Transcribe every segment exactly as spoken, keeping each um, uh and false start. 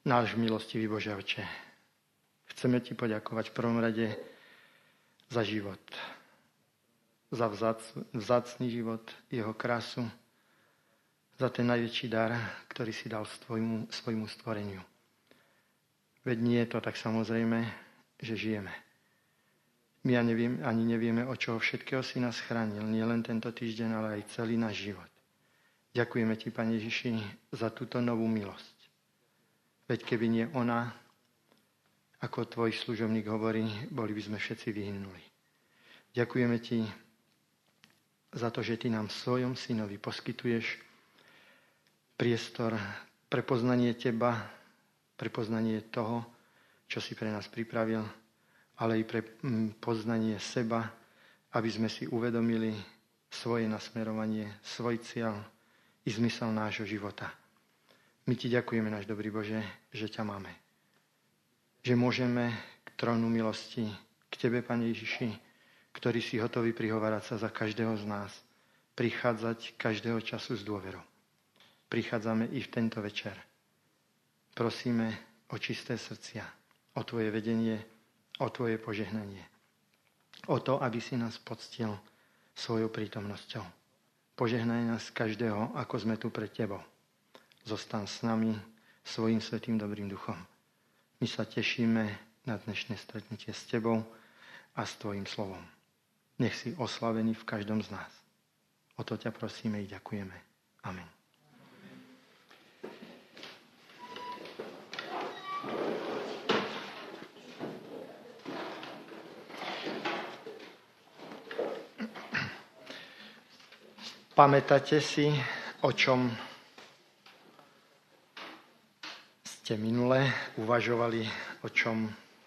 náš milostivý Bože Oče, chceme Ti poďakovať v prvom rade za život, za vzácny život, jeho krásu, za ten najväčší dar, ktorý si dal svojmu, svojmu stvoreniu. Veď nie je to tak samozrejme, že žijeme. My ani, neviem, ani nevieme, o čoho všetkého si nás chránil, nie len tento týždeň, ale aj celý náš život. Ďakujeme Ti, Pane Ježiši, za túto novú milosť. Veď keby nie ona, ako Tvoj služobník hovorí, boli by sme všetci vyhynuli. Ďakujeme Ti za to, že Ty nám v svojom synovi poskytuješ priestor pre poznanie Teba, pre poznanie toho, čo si pre nás pripravil, ale i pre poznanie seba, aby sme si uvedomili svoje nasmerovanie, svoj cieľ i zmysel nášho života. My Ti ďakujeme, náš dobrý Bože, že ťa máme. Že môžeme k trónu milosti, k Tebe, Pane Ježiši, ktorý si hotový prihovárať sa za každého z nás, prichádzať každého času s dôverou. Prichádzame i v tento večer. Prosíme o čisté srdcia, o Tvoje vedenie, o Tvoje požehnanie. O to, aby si nás poctil svojou prítomnosťou. Požehnaj nás každého, ako sme tu pred Tebou. Zostaň s nami svojím svätým dobrým duchom. My sa tešíme na dnešné stretnutie s Tebou a s Tvojim slovom. Nech si oslavený v každom z nás. O to ťa prosíme i ďakujeme. Amen. Pamätáte si, o čom ste minule uvažovali, o čom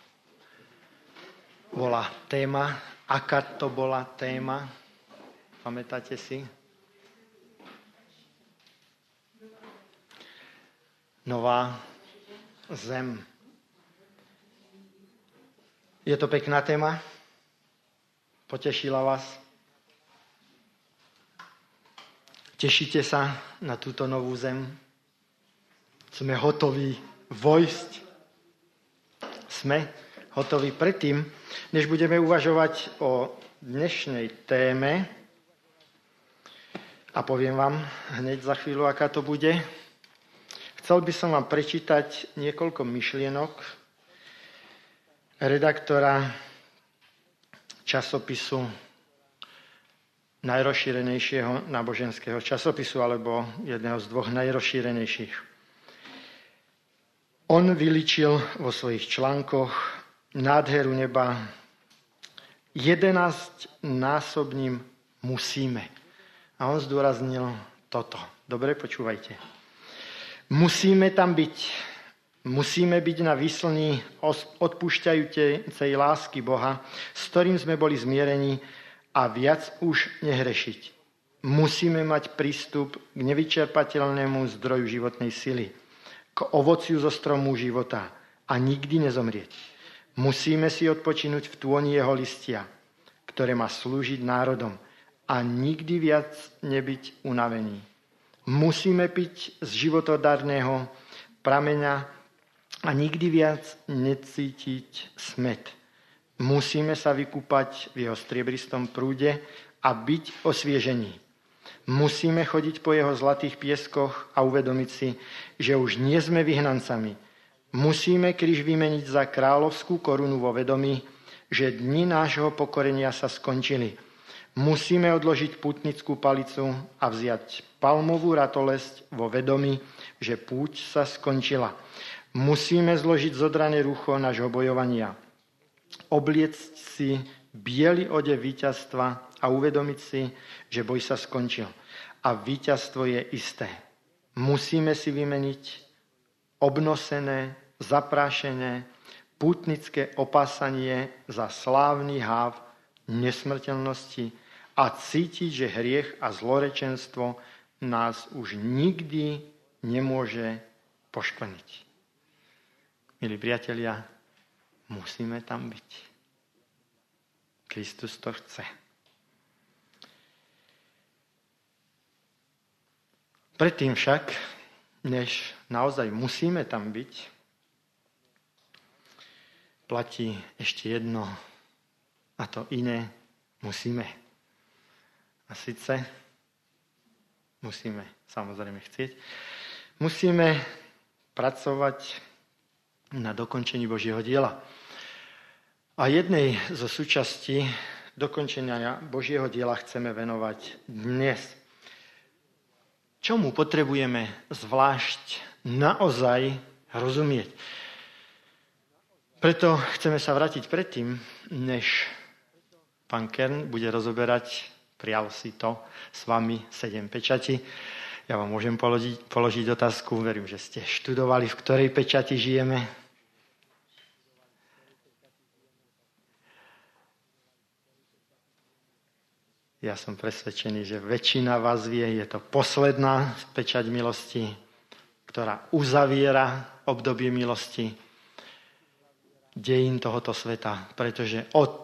bola téma? Aká to bola téma? Pamätáte si? Nová zem. Je to pekná téma? Potešila vás? Tešíte sa na túto novú zem? Sme hotoví vojsť? Sme hotoví predtým, než budeme uvažovať o dnešnej téme. A poviem vám hneď za chvíľu, aká to bude. Chcel by som vám prečítať niekoľko myšlienok redaktora časopisu najrozšírenejšieho náboženského časopisu, alebo jedného z dvoch najrozšírenejších. On vyličil vo svojich článkoch nádheru neba jedenásťnásobným musíme. A on zdôraznil toto. Dobre, počúvajte. Musíme tam byť. Musíme byť na výslni odpúšťajúcej lásky Boha, s ktorým sme boli zmierení, a viac už nehrešiť. Musíme mať prístup k nevyčerpateľnému zdroju životnej sily, k ovociu zo stromu života a nikdy nezomrieť. Musíme si odpočinúť v tôni jeho listia, ktoré má slúžiť národom a nikdy viac nebyť unavený. Musíme piť z životodárneho prameňa a nikdy viac necítiť smäd. Musíme sa vykúpať v jeho striebristom prúde a byť osviežení. Musíme chodiť po jeho zlatých pieskoch a uvedomiť si, že už nie sme vyhnancami. Musíme kríž vymeniť za kráľovskú korunu vo vedomí, že dni nášho pokorenia sa skončili. Musíme odložiť pútnickú palicu a vziať palmovú ratolesť vo vedomí, že púť sa skončila. Musíme zložiť zodrané rucho nášho bojovania, obliecť si biely odev víťazstva a uvedomiť si, že boj sa skončil a víťazstvo je isté. Musíme si vymeniť obnosené, zaprášené, pútnické opásanie za slávny háv nesmrteľnosti a cítiť, že hriech a zlorečenstvo nás už nikdy nemôže poškvrniť. Milí priatelia, musíme tam byť. Kristus to chce. Predtým však, než naozaj musíme tam byť, platí ešte jedno, a to iné musíme. A síce musíme samozrejme chcieť, musíme pracovať na dokončení Božieho diela. A jednej zo súčastí dokončenia Božieho diela chceme venovať dnes. Čomu potrebujeme zvlášť naozaj rozumieť? Preto chceme sa vrátiť predtým, než pán Kern bude rozoberať, prijal si to s vami sedem pečatí. Ja vám môžem položiť, položiť otázku, verím, že ste študovali, v ktorej pečati žijeme. Ja som presvedčený, že väčšina vás vie, je to posledná pečať milosti, ktorá uzaviera obdobie milosti dejín tohoto sveta, pretože od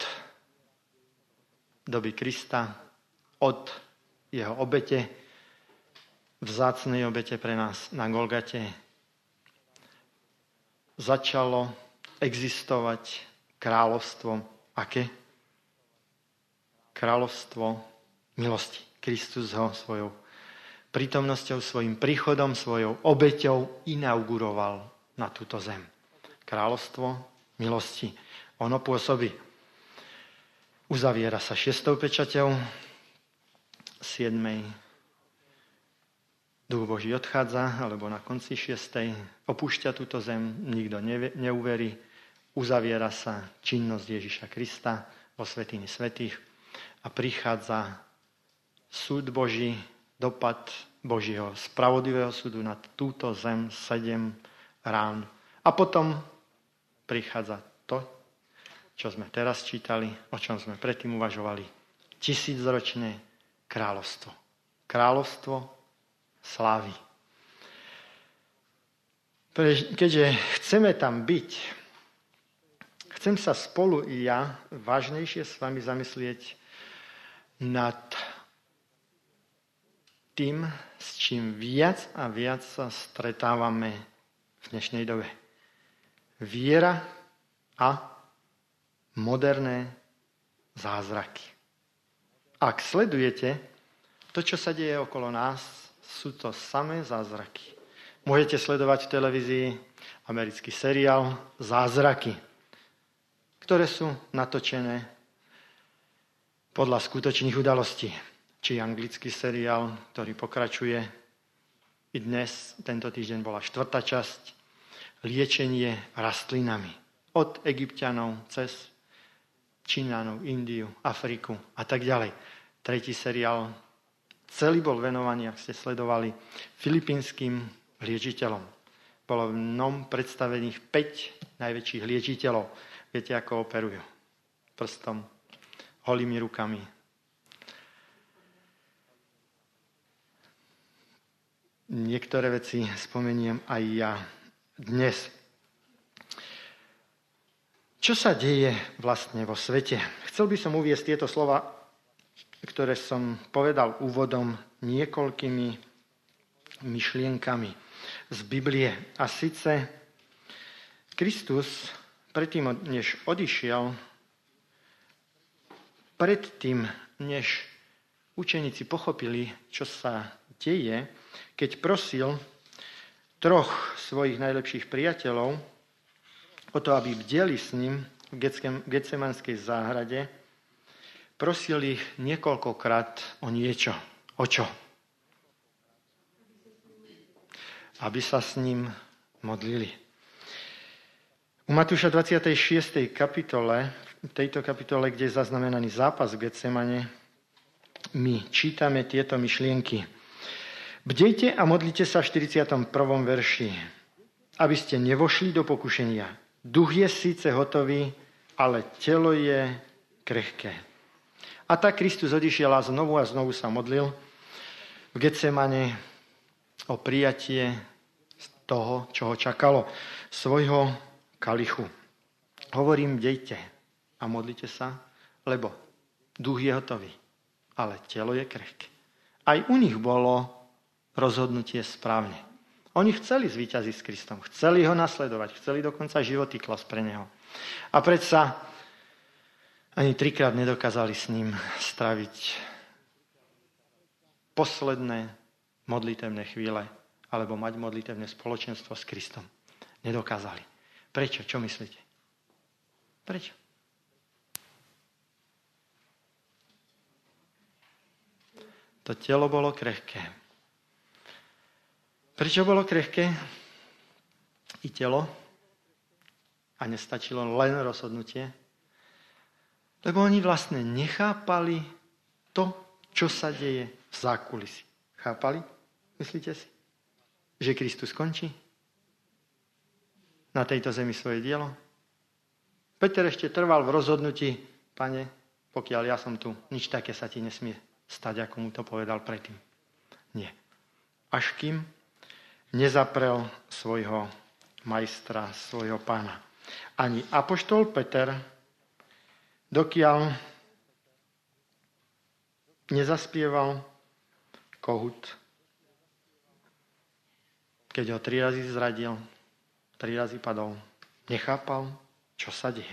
doby Krista, od jeho obete, vzácnej obete pre nás na Golgate, začalo existovať kráľovstvo. Aké? Kráľovstvo milosti. Kristus ho svojou prítomnosťou, svojim príchodom, svojou obeťou inauguroval na túto zem. Kráľovstvo milosti. Ono pôsobí. Uzaviera sa šiestou pečaťou, siedmej Duch Boží odchádza, alebo na konci šiestej opúšťa túto zem, nikto neuverí, uzaviera sa činnosť Ježiša Krista vo svätyni svätých a prichádza súd Boží, dopad Božího spravodlivého súdu na túto zem sedem rán. A potom prichádza to, čo sme teraz čítali, o čom sme predtým uvažovali. Tisícročné kráľovstvo. Kráľovstvo slávy. Keďže chceme tam byť, chcem sa spolu i ja vážnejšie s vami zamyslieť nad tým, s čím viac a viac sa stretávame v dnešnej dobe. Viera a moderné zázraky. Ak sledujete to, čo sa deje okolo nás, sú to samé zázraky. Môžete sledovať v televízii americký seriál Zázraky, ktoré sú natočené podľa skutočných udalostí. Či anglický seriál, ktorý pokračuje. I dnes, tento týždeň bola štvrtá časť. Liečenie rastlinami. Od Egypťanov cez Číňanov, Indiu, Afriku a tak ďalej. Tretí seriál celý bol venovaný, ak ste sledovali, filipínskym liečiteľom. Bolo v ňom predstavených päť najväčších liečiteľov. Viete, ako operujú? Prstom, holými rukami. Niektoré veci spomeniem aj ja dnes. Čo sa deje vlastne vo svete? Chcel by som uviesť tieto slova, ktoré som povedal úvodom, niekoľkými myšlienkami z Biblie. A síce Kristus predtým, než odišiel, predtým, než učeníci pochopili, čo sa deje, keď prosil troch svojich najlepších priateľov o to, aby bdeli s ním v Getsemanskej záhrade, prosil ich niekoľkokrát o niečo. O čo? Aby sa s ním modlili. U Matúša dvadsiatej šiestej kapitole, v tejto kapitole, kde je zaznamenaný zápas v Getsemane, my čítame tieto myšlienky. Bdejte a modlite sa v štyridsiatom prvom verši, aby ste nevošli do pokušenia. Duch je síce hotový, ale telo je krehké. A tak Kristus odišiel a znovu a znovu sa modlil v Getsemane o prijatie toho, čo ho čakalo, svojho kalichu. Hovorím, bdejte a modlite sa, lebo duch je hotový, ale telo je krehké. Aj u nich bolo rozhodnutie správne. Oni chceli zvíťaziť s Kristom, chceli ho nasledovať, chceli dokonca životy klas pre neho. A predsa ani trikrát nedokázali s ním stráviť posledné modlitevné chvíle alebo mať modlitevné spoločenstvo s Kristom. Nedokázali. Prečo? Čo myslíte? Prečo? To telo bolo krehké. Prečo bolo krehké? I telo. A nestačilo len rozhodnutie. Lebo oni vlastne nechápali to, čo sa deje v zákulisí. Chápali? Myslíte si? Že Kristus končí na tejto zemi svoje dielo? Peter ešte trval v rozhodnutí, Pane, pokiaľ ja som tu, nič také sa ti nesmie stať, ako mu to povedal predtým. Nie. Až kým nezaprel svojho majstra, svojho pána. Ani apoštol Peter, dokiaľ nezaspieval kohút, keď ho tri razy zradil, tri razy padol, nechápal, čo sa deje.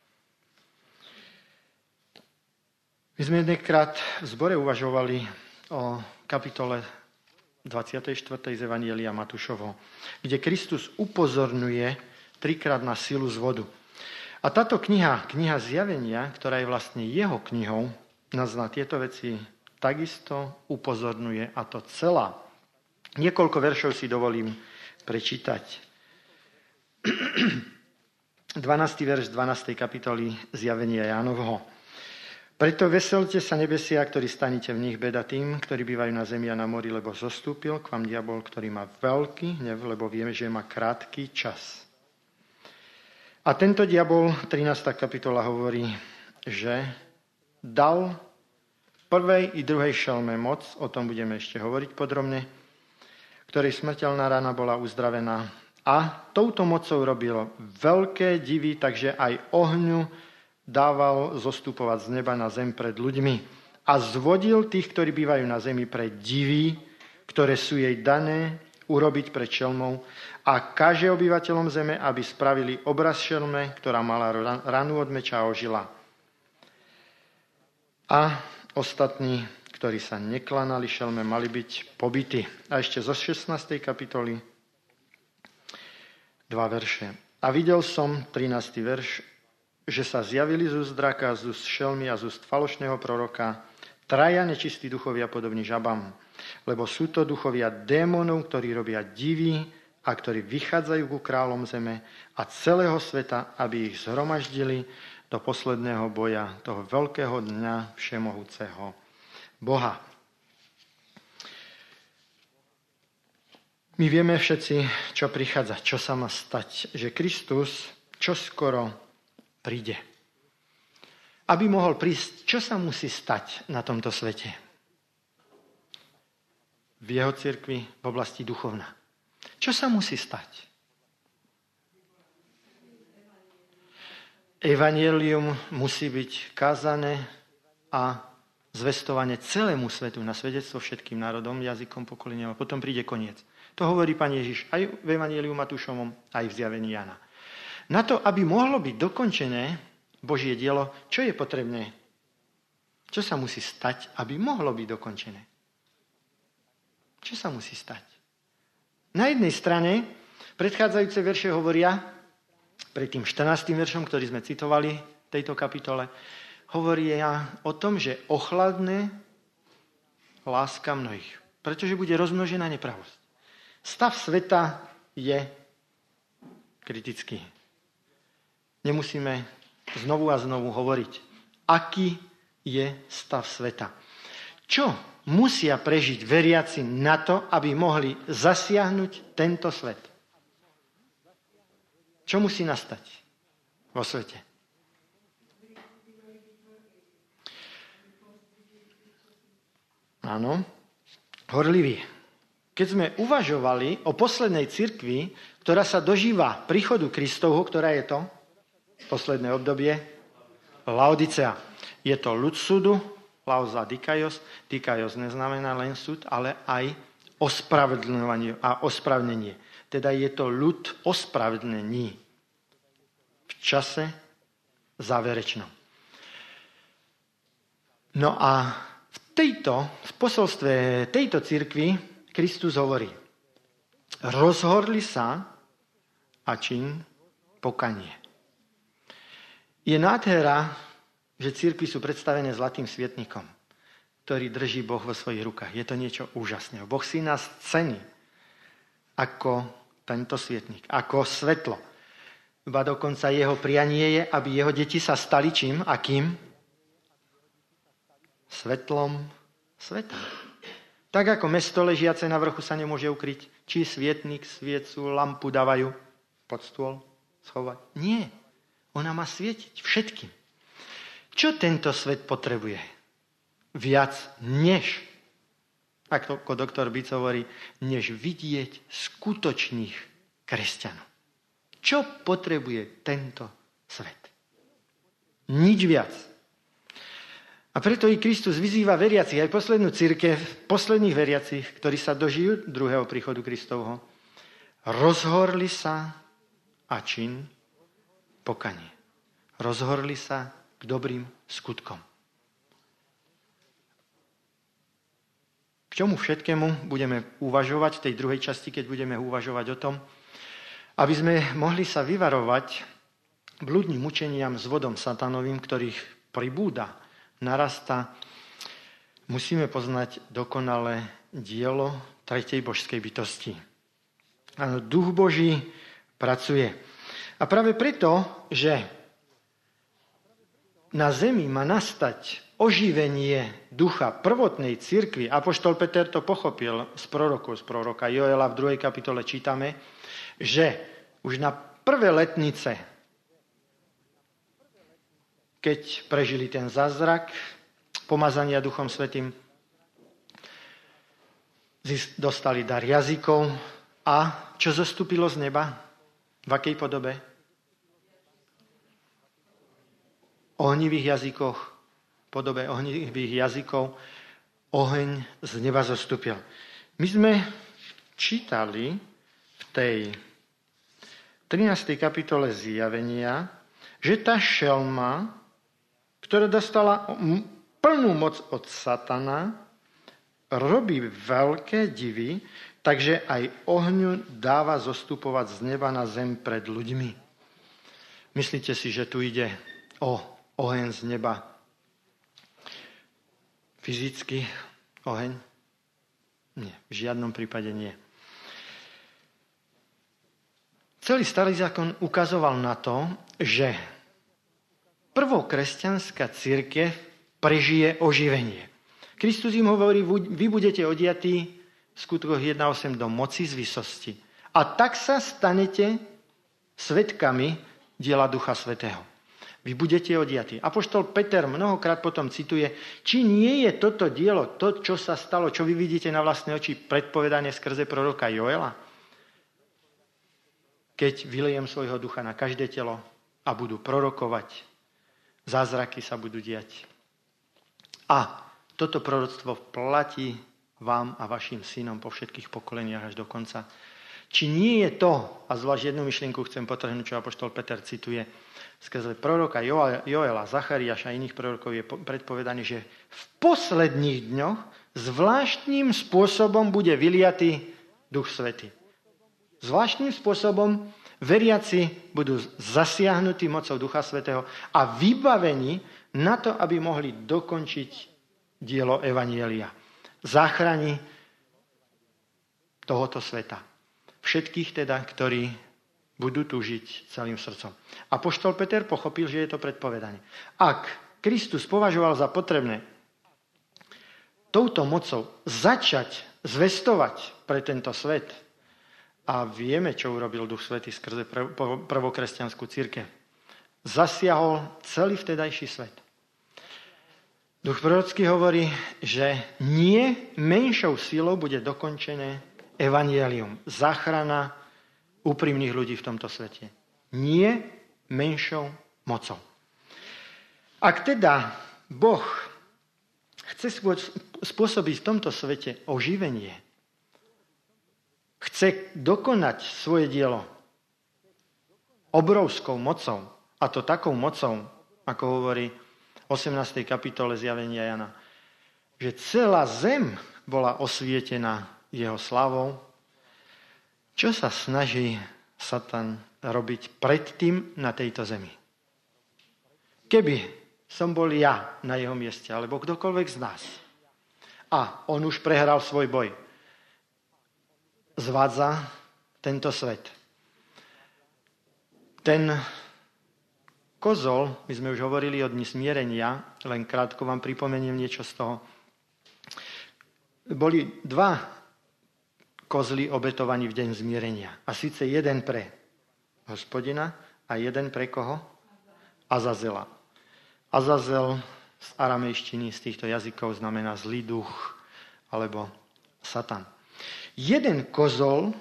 My sme jednkrát v zbore uvažovali o kapitole dvadsiatej štvrtej z Evanjelia Matúšovho, kde Kristus upozorňuje trikrát na silu z vodu. A táto kniha, kniha Zjavenia, ktorá je vlastne jeho knihou, nás na tieto veci takisto upozorňuje, a to celá. Niekoľko veršov si dovolím prečítať. dvanásty verš dvanástej kapitoly Zjavenia Jánovho. Preto veselte sa nebesia, ktorí stanete v nich, beda tým, ktorí bývajú na zemi a na mori, lebo zostúpil k vám diabol, ktorý má veľký hnev, lebo vieme, že má krátky čas. A tento diabol, trinásta kapitola hovorí, že dal prvej i druhej šelme moc, o tom budeme ešte hovoriť podrobne, ktorej smrteľná rana bola uzdravená. A touto mocou robil veľké divy, takže aj ohňu dával zostupovať z neba na zem pred ľuďmi. A zvodil tých, ktorí bývajú na zemi, pre divy, ktoré sú jej dané urobiť pred šelmou, a kaže obyvateľom zeme, aby spravili obraz šelme, ktorá mala ranu od meča a ožila. A ostatní, ktorí sa neklanali šelme, mali byť pobití. A ešte zo šestnástej kapitoly dva verše. A videl som, trinásty verš, že sa zjavili z úst draka, z úst šelmy a z úst falošného proroka traja nečistí duchovia podobní žabám. Lebo sú to duchovia démonov, ktorí robia divy a ktorí vychádzajú ku kráľom zeme a celého sveta, aby ich zhromaždili do posledného boja, toho veľkého dňa všemohúceho Boha. My vieme všetci, čo prichádza, čo sa má stať, že Kristus čoskoro príde. Aby mohol prísť, čo sa musí stať na tomto svete? V jeho cirkvi v oblasti duchovná. Čo sa musí stať? Evanjelium musí byť kázané a zvestované celému svetu na svedectvo všetkým národom, jazykom, pokoleniam, a potom príde koniec. To hovorí Pán Ježiš aj v Evanjeliu Matúšovom, aj v Zjavení Jana. Na to, aby mohlo byť dokončené Božie dielo, čo je potrebné? Čo sa musí stať, aby mohlo byť dokončené? Čo sa musí stať? Na jednej strane predchádzajúce verše hovoria, pred tým štrnástym veršom, ktorý sme citovali v tejto kapitole, hovoria o tom, že ochladne láska mnohých, pretože bude rozmnožená nepravosť. Stav sveta je kritický. Nemusíme znovu a znovu hovoriť, aký je stav sveta. Čo musia prežiť veriaci na to, aby mohli zasiahnuť tento svet? Čo musí nastať vo svete? Áno, horlivý. Keď sme uvažovali o poslednej cirkvi, ktorá sa dožíva príchodu Kristovho, ktorá je to? Posledné obdobie, Laodicea. Je to ľud súdu, Laos a Dikaios. Dikaios neznamená len súd, ale aj ospravedlňovanie a ospravedlnenie. Teda je to ľud ospravedlnení v čase záverečnom. No a v tejto, v posolstve tejto cirkvi Kristus hovorí: rozhorli sa a čin pokanie. Je nádhera, že cirkvi sú predstavené zlatým svietnikom, ktorý drží Boh vo svojich rukách. Je to niečo úžasného. Boh si nás cení ako tento svietnik, ako svetlo. Iba dokonca jeho prianie je, aby jeho deti sa stali čím? Akým? Svetlom sveta. Tak ako mesto ležiace na vrchu sa nemôže ukryť, či svietnik, sviecu, lampu dávajú pod stôl schovať. Nie. Ona má svietiť všetkým. Čo tento svet potrebuje? Viac než, ako doktor Bic hovorí, než vidieť skutočných kresťanov. Čo potrebuje tento svet? Nič viac. A preto i Kristus vyzýva veriacich, aj poslednú cirkev, posledných veriacich, ktorí sa dožijú druhého príchodu Kristovho, rozhorli sa a čin pokanie. Rozhorli sa k dobrým skutkom. K čomu všetkému budeme uvažovať v tej druhej časti, keď budeme uvažovať o tom, aby sme mohli sa vyvarovať blúdnym učeniam s vodom satanovým, ktorých pribúda, narasta, musíme poznať dokonalé dielo tretej božskej bytosti. Áno, duch Boží pracuje. A práve preto, že na zemi má nastať oživenie ducha prvotnej cirkvi, apoštol Peter to pochopil z prorokov, z proroka Joela v druhej kapitole čítame, že už na prvé letnice, keď prežili ten zázrak pomazania Duchom Svätým, dostali dar jazykov a čo zostúpilo z neba? V akej podobe? Ohnivých jazykoch, podobe ohnivých jazykov, oheň z neba zostúpil. My sme čítali v tej trinástej kapitole Zjavenia, že tá šelma, ktorá dostala plnú moc od satana, robí veľké divy, takže aj ohňu dáva zostupovať z neba na zem pred ľuďmi. Myslíte si, že tu ide o oheň z neba? Fyzický oheň? Nie, v žiadnom prípade nie. Celý starý zákon ukazoval na to, že prvokresťanská cirkev prežije oživenie. Kristus im hovorí, vy budete odiatí v skutkoch jedna osem do moci z výsosti. A tak sa stanete svedkami diela Ducha Svätého. Vy budete odiatí. Apoštol Peter mnohokrát potom cituje, či nie je toto dielo, to, čo sa stalo, čo vy vidíte na vlastné oči, predpovedané skrze proroka Joela? Keď vylejem svojho ducha na každé telo a budú prorokovať, zázraky sa budú diať. A toto proroctvo platí vám a vašim synom po všetkých pokoleniach až do konca. Či nie je to, a zvlášť jednu myšlienku chcem potrhnúť, čo apoštol Peter cituje, skrze proroka Joela, Zachariáša a iných prorokov je predpovedané, že v posledných dňoch zvláštnym spôsobom bude vyliatý Duch Svätý. Zvláštnym spôsobom veriaci budú zasiahnutí mocou Ducha Svätého a vybavení na to, aby mohli dokončiť dielo Evanjelia. Záchrani tohoto sveta. Všetkých teda, ktorí budú túžiť celým srdcom. Apoštol Peter pochopil, že je to predpovedanie. Ak Kristus považoval za potrebné touto mocou začať zvestovať pre tento svet, a vieme, čo urobil Duch Svätý skrze prvokresťanskú cirkev, zasiahol celý vtedajší svet. Duch prorocký hovorí, že nie menšou silou bude dokončené evanjelium, záchrana úprimných ľudí v tomto svete. Nie menšou mocou. Ak teda Boh chce spôsobiť v tomto svete oživenie, chce dokonať svoje dielo obrovskou mocou, a to takou mocou, ako hovorí v osemnástej kapitole Zjavenia Jana, že celá zem bola osvietená jeho slavou, čo sa snaží Satan robiť predtým na tejto zemi. Keby som bol ja na jeho mieste, alebo kdokoľvek z nás, a on už prehral svoj boj, zvádza tento svet. Ten kozol, my sme už hovorili o dni smierenia, len krátko vám pripomeniem niečo z toho. Boli dva kozly obetovaní v deň zmierenia. A síce jeden pre Hospodina a jeden pre koho? Azazela. Azazel z aramejštiny, z týchto jazykov znamená zlý duch alebo Satan. Jeden kozol,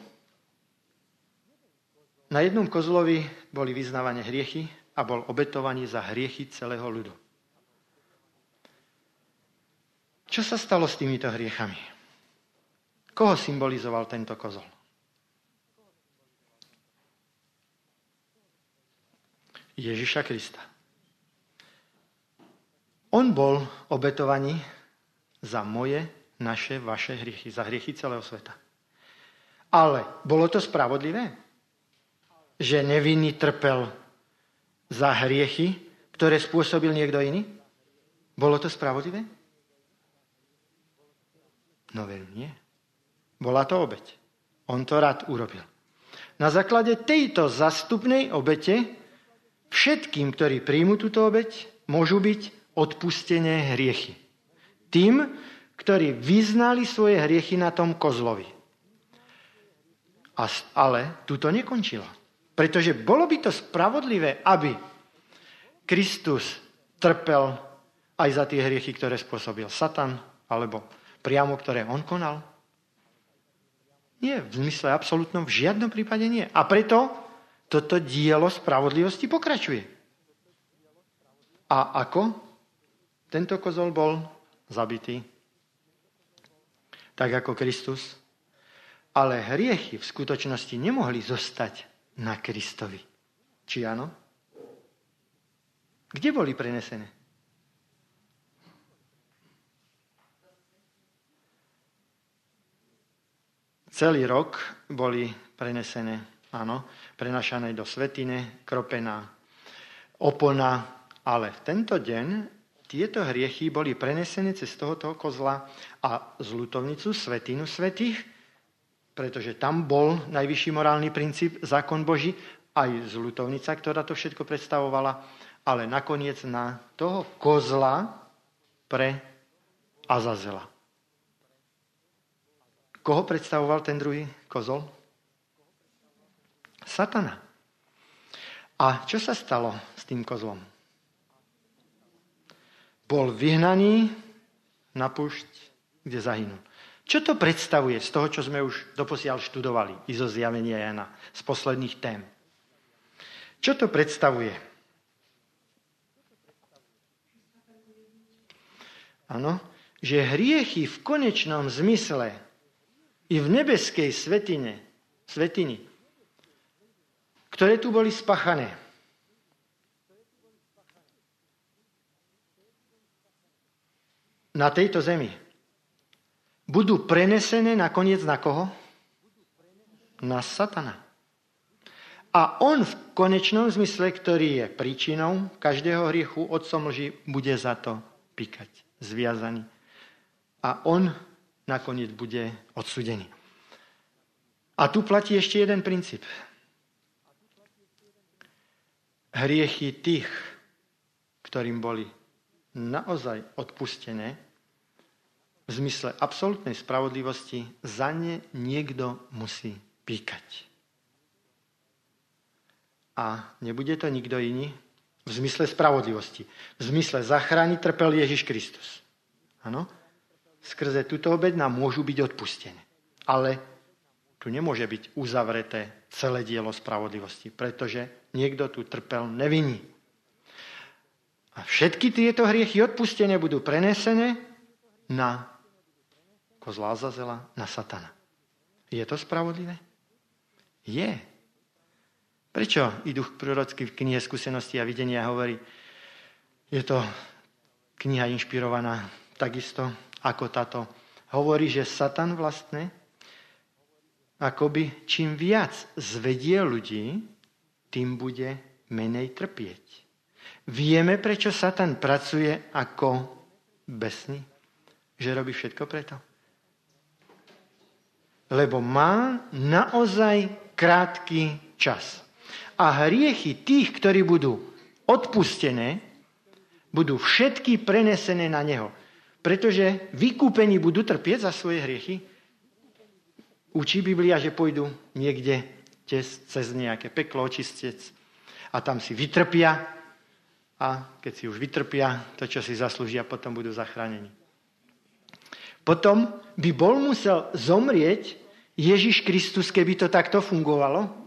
na jednom kozlovi boli vyznávané hriechy a bol obetovaný za hriechy celého ľudu. Čo sa stalo s týmito hriechami? Koho symbolizoval tento kozol? Ježiša Krista. On bol obetovaný za moje, naše, vaše hriechy, za hriechy celého sveta. Ale bolo to spravodlivé? Že nevinný trpel za hriechy, ktoré spôsobil niekto iný? Bolo to spravodlivé? No veď nie. Bola to obeť. On to rád urobil. Na základe tejto zastupnej obete všetkým, ktorí príjmu túto obeť, môžu byť odpustené hriechy. Tým, ktorí vyznali svoje hriechy na tom kozlovi. A, ale tu to nekončilo. Pretože bolo by to spravodlivé, aby Kristus trpel aj za tie hriechy, ktoré spôsobil Satan, alebo priamo, ktoré on konal? Nie, v zmysle absolútnom v žiadnom prípade nie. A preto toto dielo spravodlivosti pokračuje. A ako? Tento kozol bol zabitý, tak ako Kristus, ale hriechy v skutočnosti nemohli zostať na Kristovi. Či áno? Kde boli prenesené? Celý rok boli prenesené, áno, prenašané do svätyne, kropená opona, ale v tento deň tieto hriechy boli prenesené cez tohoto kozla a zľutovnicu, svätynu svätých, pretože tam bol najvyšší morálny princíp, zákon Boží, aj zľutovnica, ktorá to všetko predstavovala, ale nakoniec na toho kozla pre Azazela. Koho predstavoval ten druhý kozol? Satana. A čo sa stalo s tým kozlom? Bol vyhnaný na púšť, kde zahynul. Čo to predstavuje z toho, čo sme už doposiaľ študovali, i zo Zjavenia Jana, z posledných tém? Čo to predstavuje? Áno, že hriechy v konečnom zmysle i v nebeskej svätyne, svätyni, ktoré tu boli spáchané, na tejto zemi, budú prenesené nakoniec na koho? Na Satana. A on v konečnom zmysle, ktorý je príčinou každého hriechu, otcom lži, bude za to píkať, zviazaný. A on nakoniec bude odsúdený. A tu platí ešte jeden princíp. Hriechy tých, ktorým boli naozaj odpustené, v zmysle absolútnej spravodlivosti, za ne niekto musí píkať. A nebude to nikto iný v zmysle spravodlivosti. V zmysle záchrany trpel Ježiš Kristus. Áno? Skrze túto obeť nám môžu byť odpustené. Ale tu nemôže byť uzavreté celé dielo spravodlivosti, pretože niekto tu trpel nevinný. A všetky tieto hriechy odpustené budú prenesené na kozla Azazela, na Satana. Je to spravodlivé? Je. Prečo idú prorocky v knihe Skúsenosti a videnia hovorí, je to kniha inšpirovaná takisto ako táto. Hovorí, že Satan vlastne akoby čím viac zvedie ľudí, tým bude menej trpieť. Vieme, prečo Satan pracuje ako besný? Že robí všetko preto? Lebo má naozaj krátky čas. A hriechy tých, ktorí budú odpustené, budú všetky prenesené na neho. Pretože vykúpení budú trpieť za svoje hriechy. Učí Biblia, že pôjdu niekde cez nejaké peklo, očistec a tam si vytrpia a keď si už vytrpia, to, čo si zaslúžia, potom budú zachránení. Potom by bol musel zomrieť Ježiš Kristus, keby to takto fungovalo.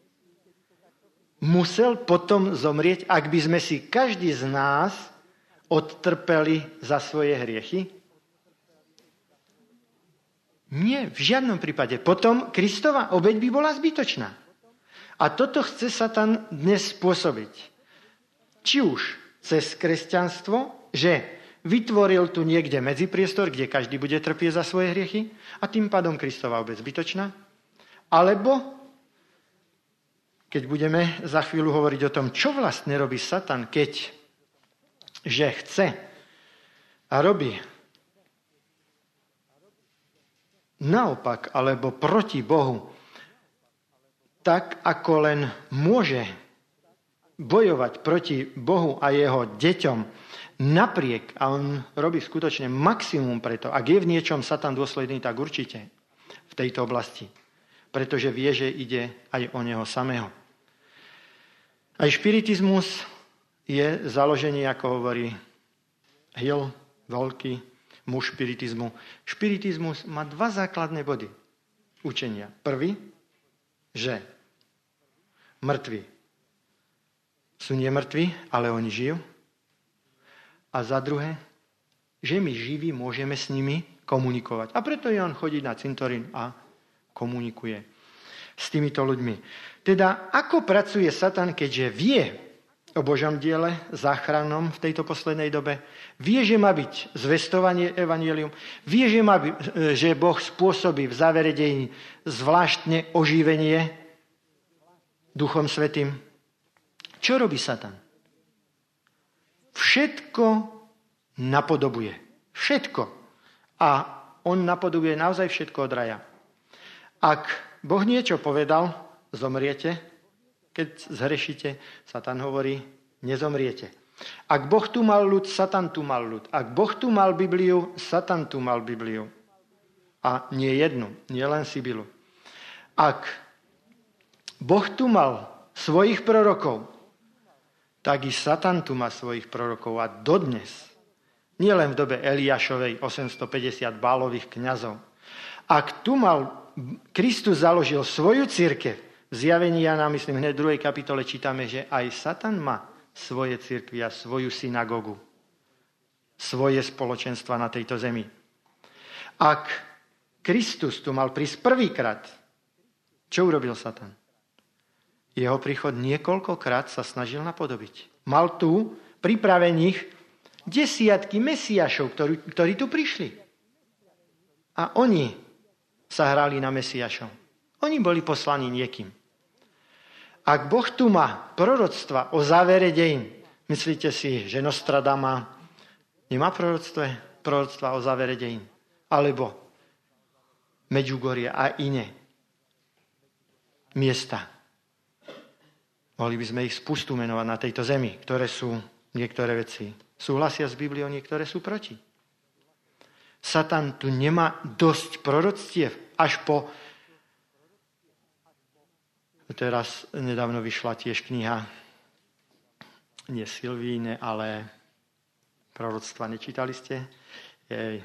Musel potom zomrieť, ak by sme si každý z nás odtrpeli za svoje hriechy? Nie, v žiadnom prípade. Potom Kristova obeť by bola zbytočná. A toto chce Satan dnes spôsobiť. Či už cez kresťanstvo, že vytvoril tu niekde medzipriestor, kde každý bude trpieť za svoje hriechy a tým pádom Kristova obeť zbytočná. Alebo keď budeme za chvíľu hovoriť o tom, čo vlastne robí Satan, keď že chce a robí naopak alebo proti Bohu, tak ako len môže bojovať proti Bohu a jeho deťom napriek, a on robí skutočne maximum preto, ak je v niečom Satan dôsledný, tak určite v tejto oblasti. Pretože vie, že ide aj o neho samého. Aj špiritizmus je založený, ako hovorí Hill, veľký muž špiritizmu. Špiritizmus má dva základné body učenia. Prvý, že mŕtvi sú nemrtví, ale oni žijú. A za druhé, že my živí môžeme s nimi komunikovať. A preto je on chodí na cintorín a komunikuje s týmito ľuďmi. Teda, ako pracuje Satan, keďže vie o Božom diele záchrannom v tejto poslednej dobe, vie, že má byť zvestovanie evanjelium, vie, že, má byť, že Boh spôsobí v závere dejín zvláštne oživenie Duchom Svätým. Čo robí Satan? Všetko napodobuje. Všetko. A on napodobuje naozaj všetko od raja. Ak Boh niečo povedal, zomriete. Keď zhrešíte, Satan hovorí, nezomriete. Ak Boh tu mal ľud, Satan tu mal ľud. Ak Boh tu mal Bibliu, Satan tu mal Bibliu. A nie jednu, nie len Sibylu. Ak Boh tu mal svojich prorokov, tak i Satan tu má svojich prorokov. A dodnes, nie len v dobe Eliášovej osemstopäťdesiat Bálových kňazov, ak tu mal Kristus založil svoju cirkev, v Zjavení Jana, myslím, hneď v druhej kapitole čítame, že aj Satan má svoje cirkvi a svoju synagogu, svoje spoločenstva na tejto zemi. Ak Kristus tu mal prísť prvýkrát, čo urobil Satan? Jeho príchod niekoľkokrát sa snažil napodobiť. Mal tu pripravených desiatky mesiašov, ktorí, ktorí tu prišli. A oni sa hrali na mesiašov. Oni boli poslaní niekým. Ak Boh tu má proroctva o závere dejín, myslíte si, že Nostradama nemá proroctve, proroctva o závere dejín? Alebo Medjugorje a iné miesta. Mohli by sme ich spustu menovať na tejto zemi, ktoré sú niektoré veci. Súhlasia s Bibliou, niektoré sú proti. Satan tu nemá dosť proroctiev, až po... Teraz nedávno vyšla tiež kniha, nie Silvíne, ale proroctva. Nečítali ste? Jej.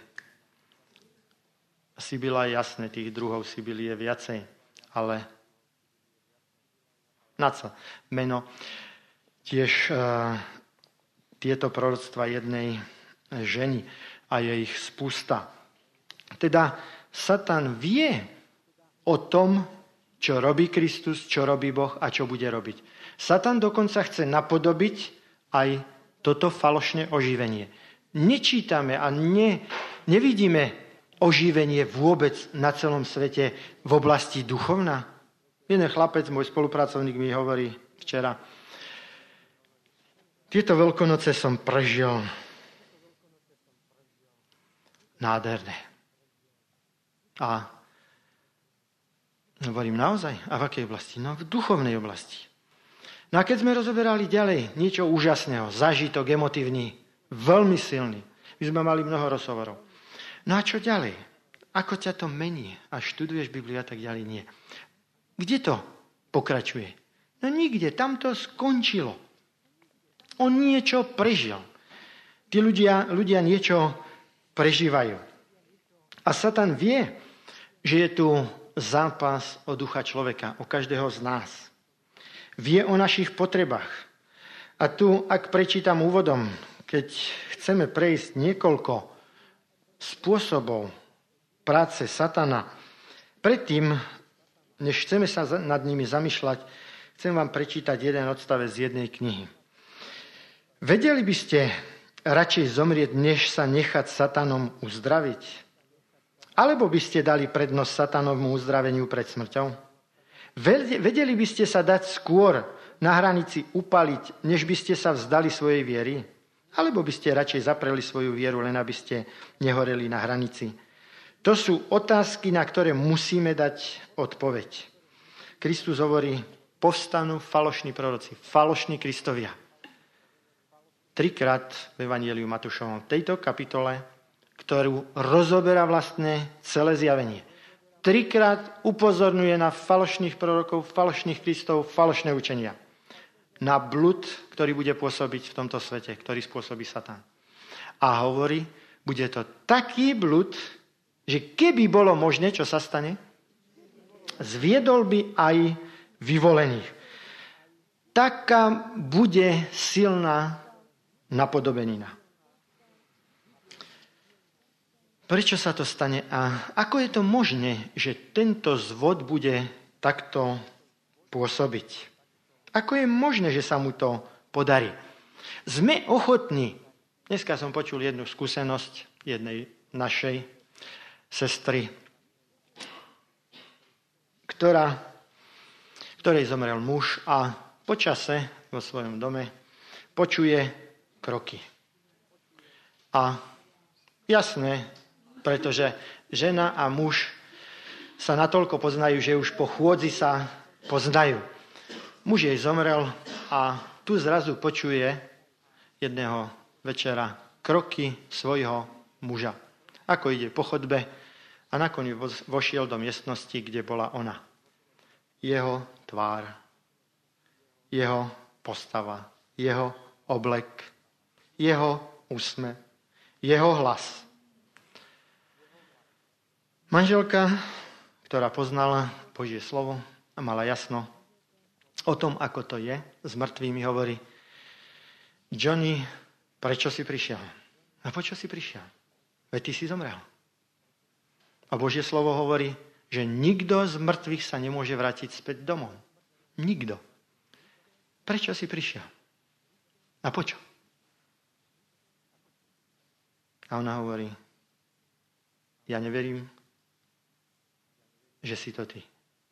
Sibyla, jasné, tých druhov Sibily je viacej, ale na co? Meno tiež uh, tieto proroctva jednej ženy a je ich spústa. Teda Satan vie, o tom, čo robí Kristus, čo robí Boh a čo bude robiť. Satan dokonca chce napodobiť aj toto falošné oživenie. Nečítame a ne, nevidíme oživenie vôbec na celom svete v oblasti duchovná. Jeden chlapec, môj spolupracovník, mi hovorí včera, tieto Veľkonoce som prežil nádherné. A hovorím, naozaj? A v akej oblasti? No v duchovnej oblasti. No a keď sme rozoberali ďalej niečo úžasného, zážitok, emotívny, veľmi silný. My sme mali mnoho rozhovorov. No a čo ďalej? Ako ťa to mení? A študuješ Bibliu a tak ďalej? Nie. Kde to pokračuje? No nikde. Tam to skončilo. On niečo prežil. Tí ľudia, ľudia niečo prežívajú. A Satan vie, že je tu zápas o ducha človeka, o každého z nás. Vie o našich potrebách. A tu, ak prečítam úvodom, keď chceme prejsť niekoľko spôsobov práce Satana, predtým, než chceme sa nad nimi zamýšľať, chcem vám prečítať jeden odstavec z jednej knihy. Vedeli by ste radšej zomrieť, než sa nechať Satanom uzdraviť? Alebo by ste dali prednosť Satanovmu uzdraveniu pred smrťou? Vedeli by ste sa dať skôr na hranici upaliť, než by ste sa vzdali svojej viery? Alebo by ste radšej zapreli svoju vieru, len aby ste nehoreli na hranici? To sú otázky, na ktoré musíme dať odpoveď. Kristus hovorí, povstanú falošní proroci, falošní Kristovia. Trikrát v Evanjeliu Matúšovom, v tejto kapitole, ktorú rozoberá vlastne celé zjavenie. Trikrát upozorňuje na falošných prorokov, falošných Kristov, falošné učenia. Na blud, ktorý bude pôsobiť v tomto svete, ktorý spôsobí Satan. A hovorí, bude to taký blud, že keby bolo možné, čo sa stane, zviedol by aj vyvolených. Taká bude silná napodobenina. Prečo sa to stane a ako je to možné, že tento zvod bude takto pôsobiť? Ako je možné, že sa mu to podarí? Sme ochotní. Dneska som počul jednu skúsenosť jednej našej sestry, ktorá, ktorej zomrel muž a po čase vo svojom dome počuje kroky. A jasné, pretože žena a muž sa natoľko poznajú, že už po chôdzi sa poznajú. Muž jej zomrel a tu zrazu počuje jedného večera kroky svojho muža. Ako ide po chodbe a nakoniec vošiel do miestnosti, kde bola ona. Jeho tvár, jeho postava, jeho oblek, jeho úsmev, jeho hlas. Manželka, ktorá poznala Božie slovo a mala jasno o tom, ako to je, s mŕtvými hovorí, Johnny, prečo si prišiel? A prečo si prišiel? Veď ty si zomrel. A Božie slovo hovorí, že nikto z mŕtvych sa nemôže vrátiť späť domov. Nikto. Prečo si prišiel? A počo? A ona hovorí, ja neverím, že si to ty.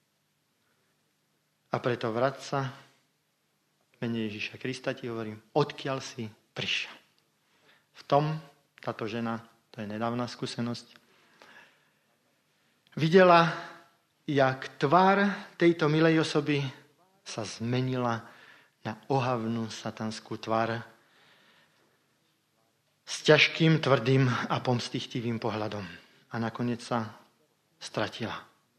A preto vráť sa, mene Ježíša Krista ti hovorím, odkiaľ si prišiel. V tom táto žena, to je nedávna skúsenosť, videla, jak tvár tejto milej osoby sa zmenila na ohavnú satanskú tvár s ťažkým, tvrdým a pomstichtivým pohľadom. A nakoniec sa stratila.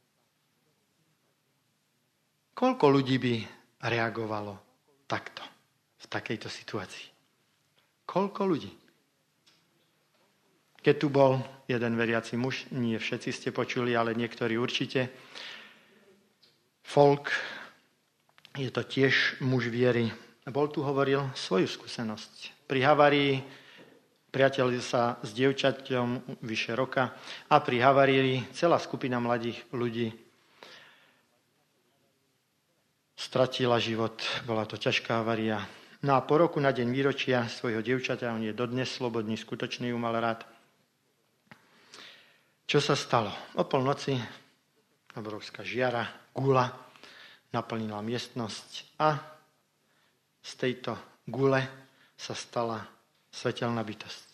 Koľko ľudí by reagovalo takto, v takejto situácii? Koľko ľudí? Keď tu bol jeden veriaci muž, nie všetci ste počuli, ale niektorí určite, Folk, je to tiež muž viery, bol tu, hovoril svoju skúsenosť. Pri havárii priateľ sa s dievčaťom vyše roka a pri havárii celá skupina mladých ľudí Stratila život, bola to ťažká avaria. No a po roku na deň výročia svojho dievčaťa, on je dodnes slobodný, skutočný, ju mal rád. Čo sa stalo? O polnoci obrovská žiara, gula naplnila miestnosť a z tejto gule sa stala svetelná bytosť.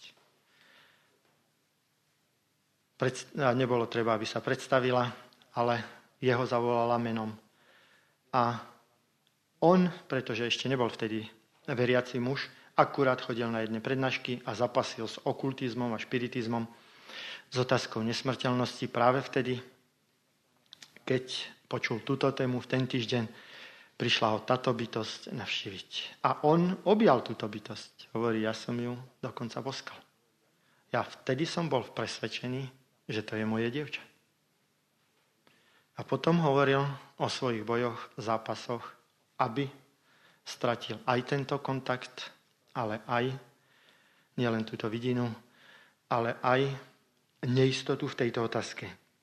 Pred, nebolo treba, aby sa predstavila, ale jeho zavolala menom. A on, pretože ešte nebol vtedy veriaci muž, akurát chodil na jedné prednášky a zapasil s okultizmom a špiritizmom, s otázkou nesmrteľnosti práve vtedy, keď počul túto tému v ten týždeň, prišla ho táto bytosť navštíviť. A on objal túto bytosť. Hovorí, ja som ju dokonca poskal. Ja vtedy som bol presvedčený, že to je moje dievča. A potom hovoril o svojich bojoch, zápasoch, aby stratil aj tento kontakt, ale aj nielen túto vidinu, ale aj neistotu v tejto otázke.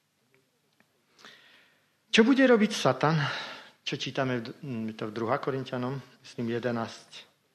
Čo bude robiť Satan? Čo čítame to v druhom Korinťanom, myslím jedenásť,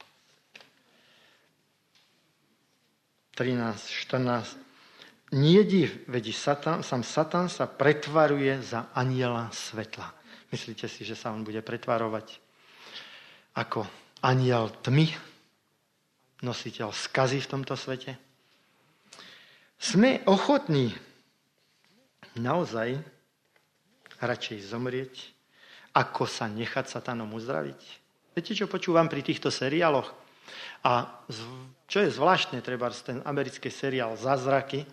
trinásť, štrnásť. Nie div, veď Satan, sám Satan sa pretvaruje za anjela svetla. Myslíte si, že sa on bude pretvarovať ako anjel tmy, nositeľ skazy v tomto svete? Sme ochotní naozaj radšej zomrieť, ako sa nechať Satanom uzdraviť? Viete, čo počúvam pri týchto seriáloch? A čo je zvláštne, treba ten americký seriál Zázraky.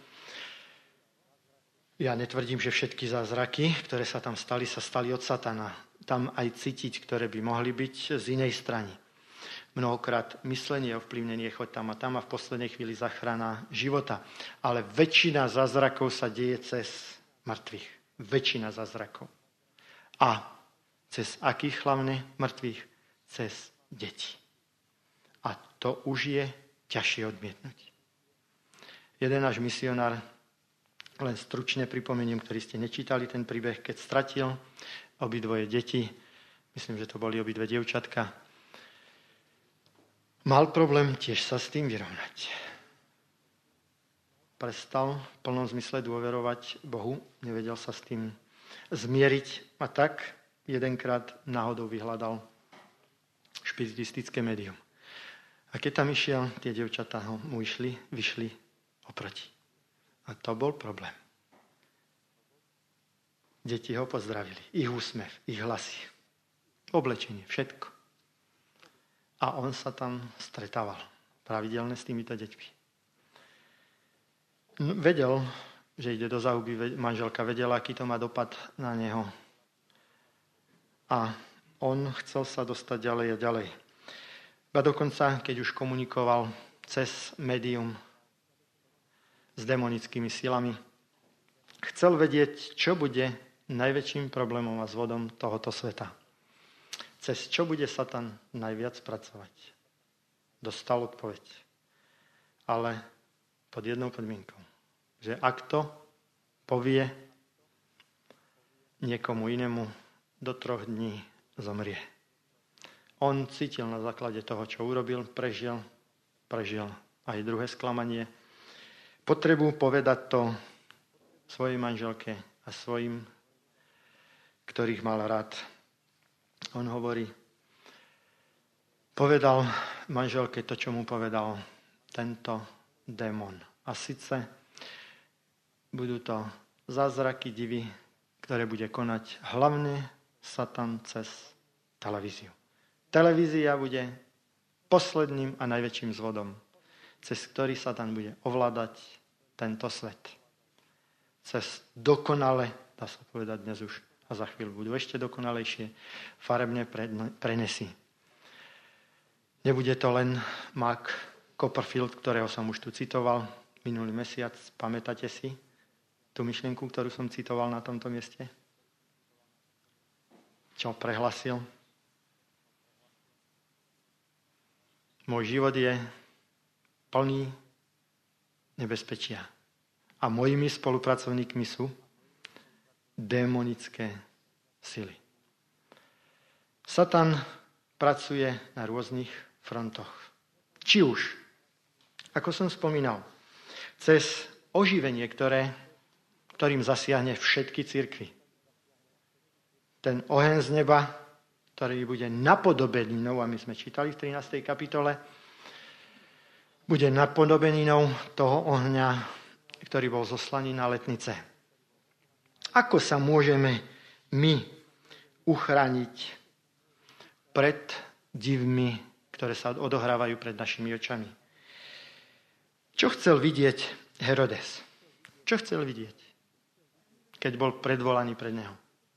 Ja netvrdím, že všetky zázraky, ktoré sa tam stali, sa stali od Satana. Tam aj cítiť, ktoré by mohli byť z inej strany. Mnohokrát myslenie, ovplyvnenie, choď tam a tam a v poslednej chvíli zachrana života. Ale väčšina zázrakov sa deje cez mŕtvych. Väčšina zázrakov. A cez akých hlavne mŕtvych? Cez deti. A to už je ťažšie odmietnúť. Jeden náš misionár, len stručne pripomeniem, ktorí ste nečítali ten príbeh, keď stratil obidvoje deti, myslím, že to boli obidve dievčatka, mal problém tiež sa s tým vyrovnať. Prestal v plnom zmysle dôverovať Bohu, nevedel sa s tým zmieriť a tak jedenkrát náhodou vyhľadal špiritistické médium. A keď tam išiel, tie dievčatá mu išli, vyšli oproti. A to bol problém. Deti ho pozdravili. Ich úsmev, ich hlasy, oblečenie, všetko. A on sa tam stretával pravidelne s týmito deťmi. Vedel, že ide do záhuby, manželka vedela, aký to má dopad na neho. A on chcel sa dostať ďalej a ďalej. A dokonca, keď už komunikoval cez médium s demonickými silami, chcel vedieť, čo bude najväčším problémom a zvodom tohoto sveta. Cez čo bude Satan najviac pracovať. Dostal odpoveď. Ale pod jednou podmienkou. Že ak to povie niekomu inému, do troch dní zomrie. On cítil na základe toho, čo urobil, prežil, prežil aj druhé sklamanie. Potrebu povedať to svojej manželke a svojim, ktorých mal rád. On hovorí, povedal manželke to, čo mu povedal tento démon. A síce budú to zázraky, divy, ktoré bude konať hlavne Satan cez televíziu. Televízia bude posledným a najväčším zvodom, cez ktorý Satan bude ovládať tento svet. Cez dokonale, dá sa povedať dnes už, a za chvíľu budú ešte dokonalejšie, farebné prenesy. Nebude to len Mark Copperfield, ktorého som už tu citoval minulý mesiac. Pamätáte si tú myšlienku, ktorú som citoval na tomto mieste? Čo prehlasil? Môj život je plný nebezpečia. A mojimi spolupracovníkmi sú démonické sily. Satan pracuje na rôznych frontoch. Či už, ako som spomínal, cez oživenie, ktoré, ktorým zasiahne všetky cirkvi. Ten oheň z neba, ktorý bude napodobeninou, a my sme čítali v trinástej kapitole, bude napodobeninou toho ohňa, ktorý bol zoslaný na letnice. Ako sa môžeme my uchrániť pred divmi, ktoré sa odohrávajú pred našimi očami? Čo chcel vidieť Herodes? Čo chcel vidieť, keď bol predvolaný pred neho?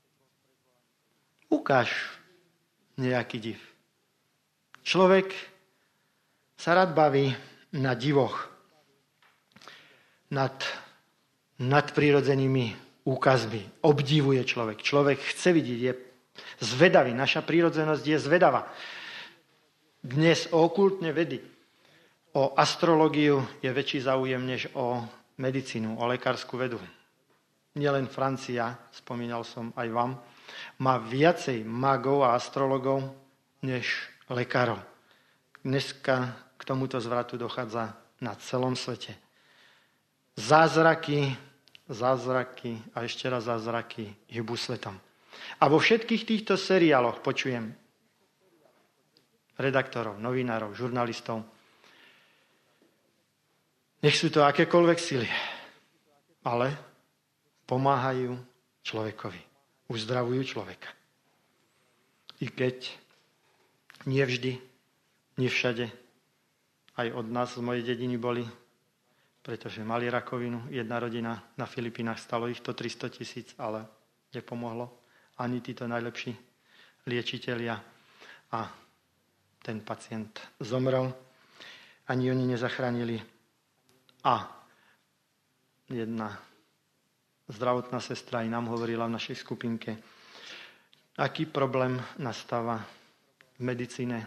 Ukáž nejaký div. Človek sa rád baví na divoch, nad nadprirodzenými úkazmi. Obdivuje človek. Človek chce vidieť, je zvedavý. Naša prírodzenosť je zvedavá. Dnes o okultné vedy, o astrológiu je väčší záujem než o medicínu, o lekárskú vedu. Nielen Francia, spomínal som aj vám, má viacej magov a astrologov než lekárov. Dneska k tomuto zvratu dochádza na celom svete. Zázraky, zázraky a ešte raz zázraky hýbu svetom. A vo všetkých týchto seriáloch počujem redaktorov, novinárov, žurnalistov. Nech sú to akékoľvek sily, ale pomáhajú človekovi, uzdravujú človeka. I keď nie vždy, nie všade, aj od nás z mojej dediny boli, pretože mali rakovinu. Jedna rodina na Filipínach, stalo ich to tristo tisíc, ale nepomohlo ani títo najlepší liečitelia. A ten pacient zomrel. Ani oni nezachránili. A jedna zdravotná sestra aj nám hovorila v našej skupinke, aký problém nastáva v medicíne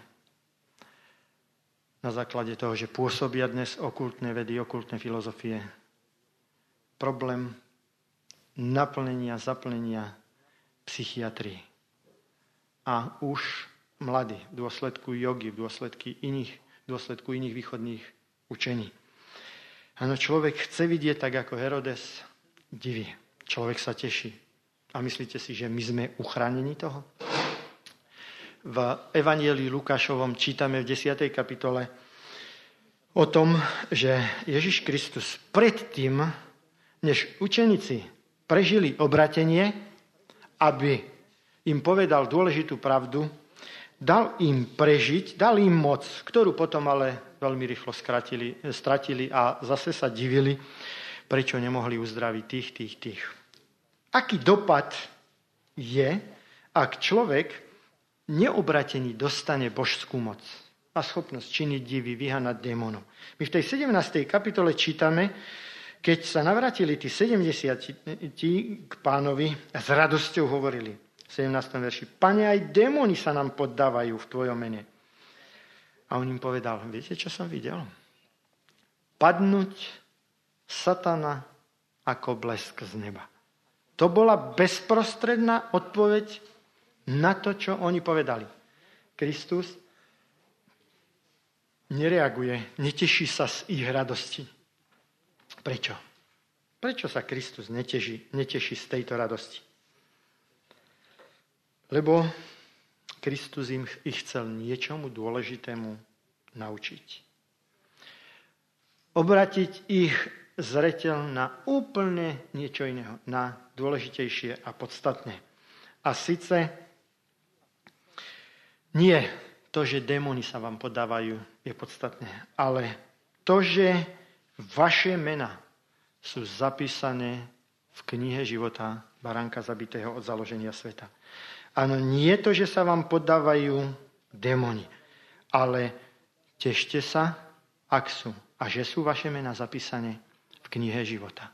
na základe toho, že pôsobia dnes okultné vedy, okultné filozofie. Problém naplnenia, zaplnenia psychiatrii. A už mladí v dôsledku jogy, v dôsledku iných, v dôsledku iných východných učení. Áno, človek chce vidieť tak, ako Herodes diví. Človek sa teší. A myslíte si, že my sme uchránení toho? V Evanjelii Lukášovom čítame v desiatej kapitole o tom, že Ježiš Kristus predtým, než učeníci prežili obratenie, aby im povedal dôležitú pravdu, dal im prežiť, dal im moc, ktorú potom ale veľmi rýchlo skratili, stratili a zase sa divili, prečo nemohli uzdraviť tých, tých, tých. Aký dopad je, ak človek neobratený dostane božskú moc a schopnosť činiť divy, vyhanať démonov? My v tej sedemnástej kapitole čítame, keď sa navrátili tí sedemdesiat k Pánovi a s radosťou hovorili v sedemnástom verši: Pane, aj démoni sa nám poddávajú v tvojom mene. A on im povedal: viete, čo som videl? Padnúť satana ako blesk z neba. To bola bezprostredná odpoveď na to, čo oni povedali. Kristus nereaguje, neteší sa z ich radosti. Prečo? Prečo sa Kristus neteší, neteší z tejto radosti? Lebo Kristus im ich chcel niečomu dôležitému naučiť. Obratiť ich zreteľ na úplne niečo iného, na dôležitejšie a podstatné. A síce nie to, že démoni sa vám podávajú, je podstatné, ale to, že vaše mená sú zapísané v knihe života baránka zabitého od založenia sveta. Áno, nie to, že sa vám podávajú démoni, ale tešte sa, ak sú, a že sú vaše mená zapísané v knihe života.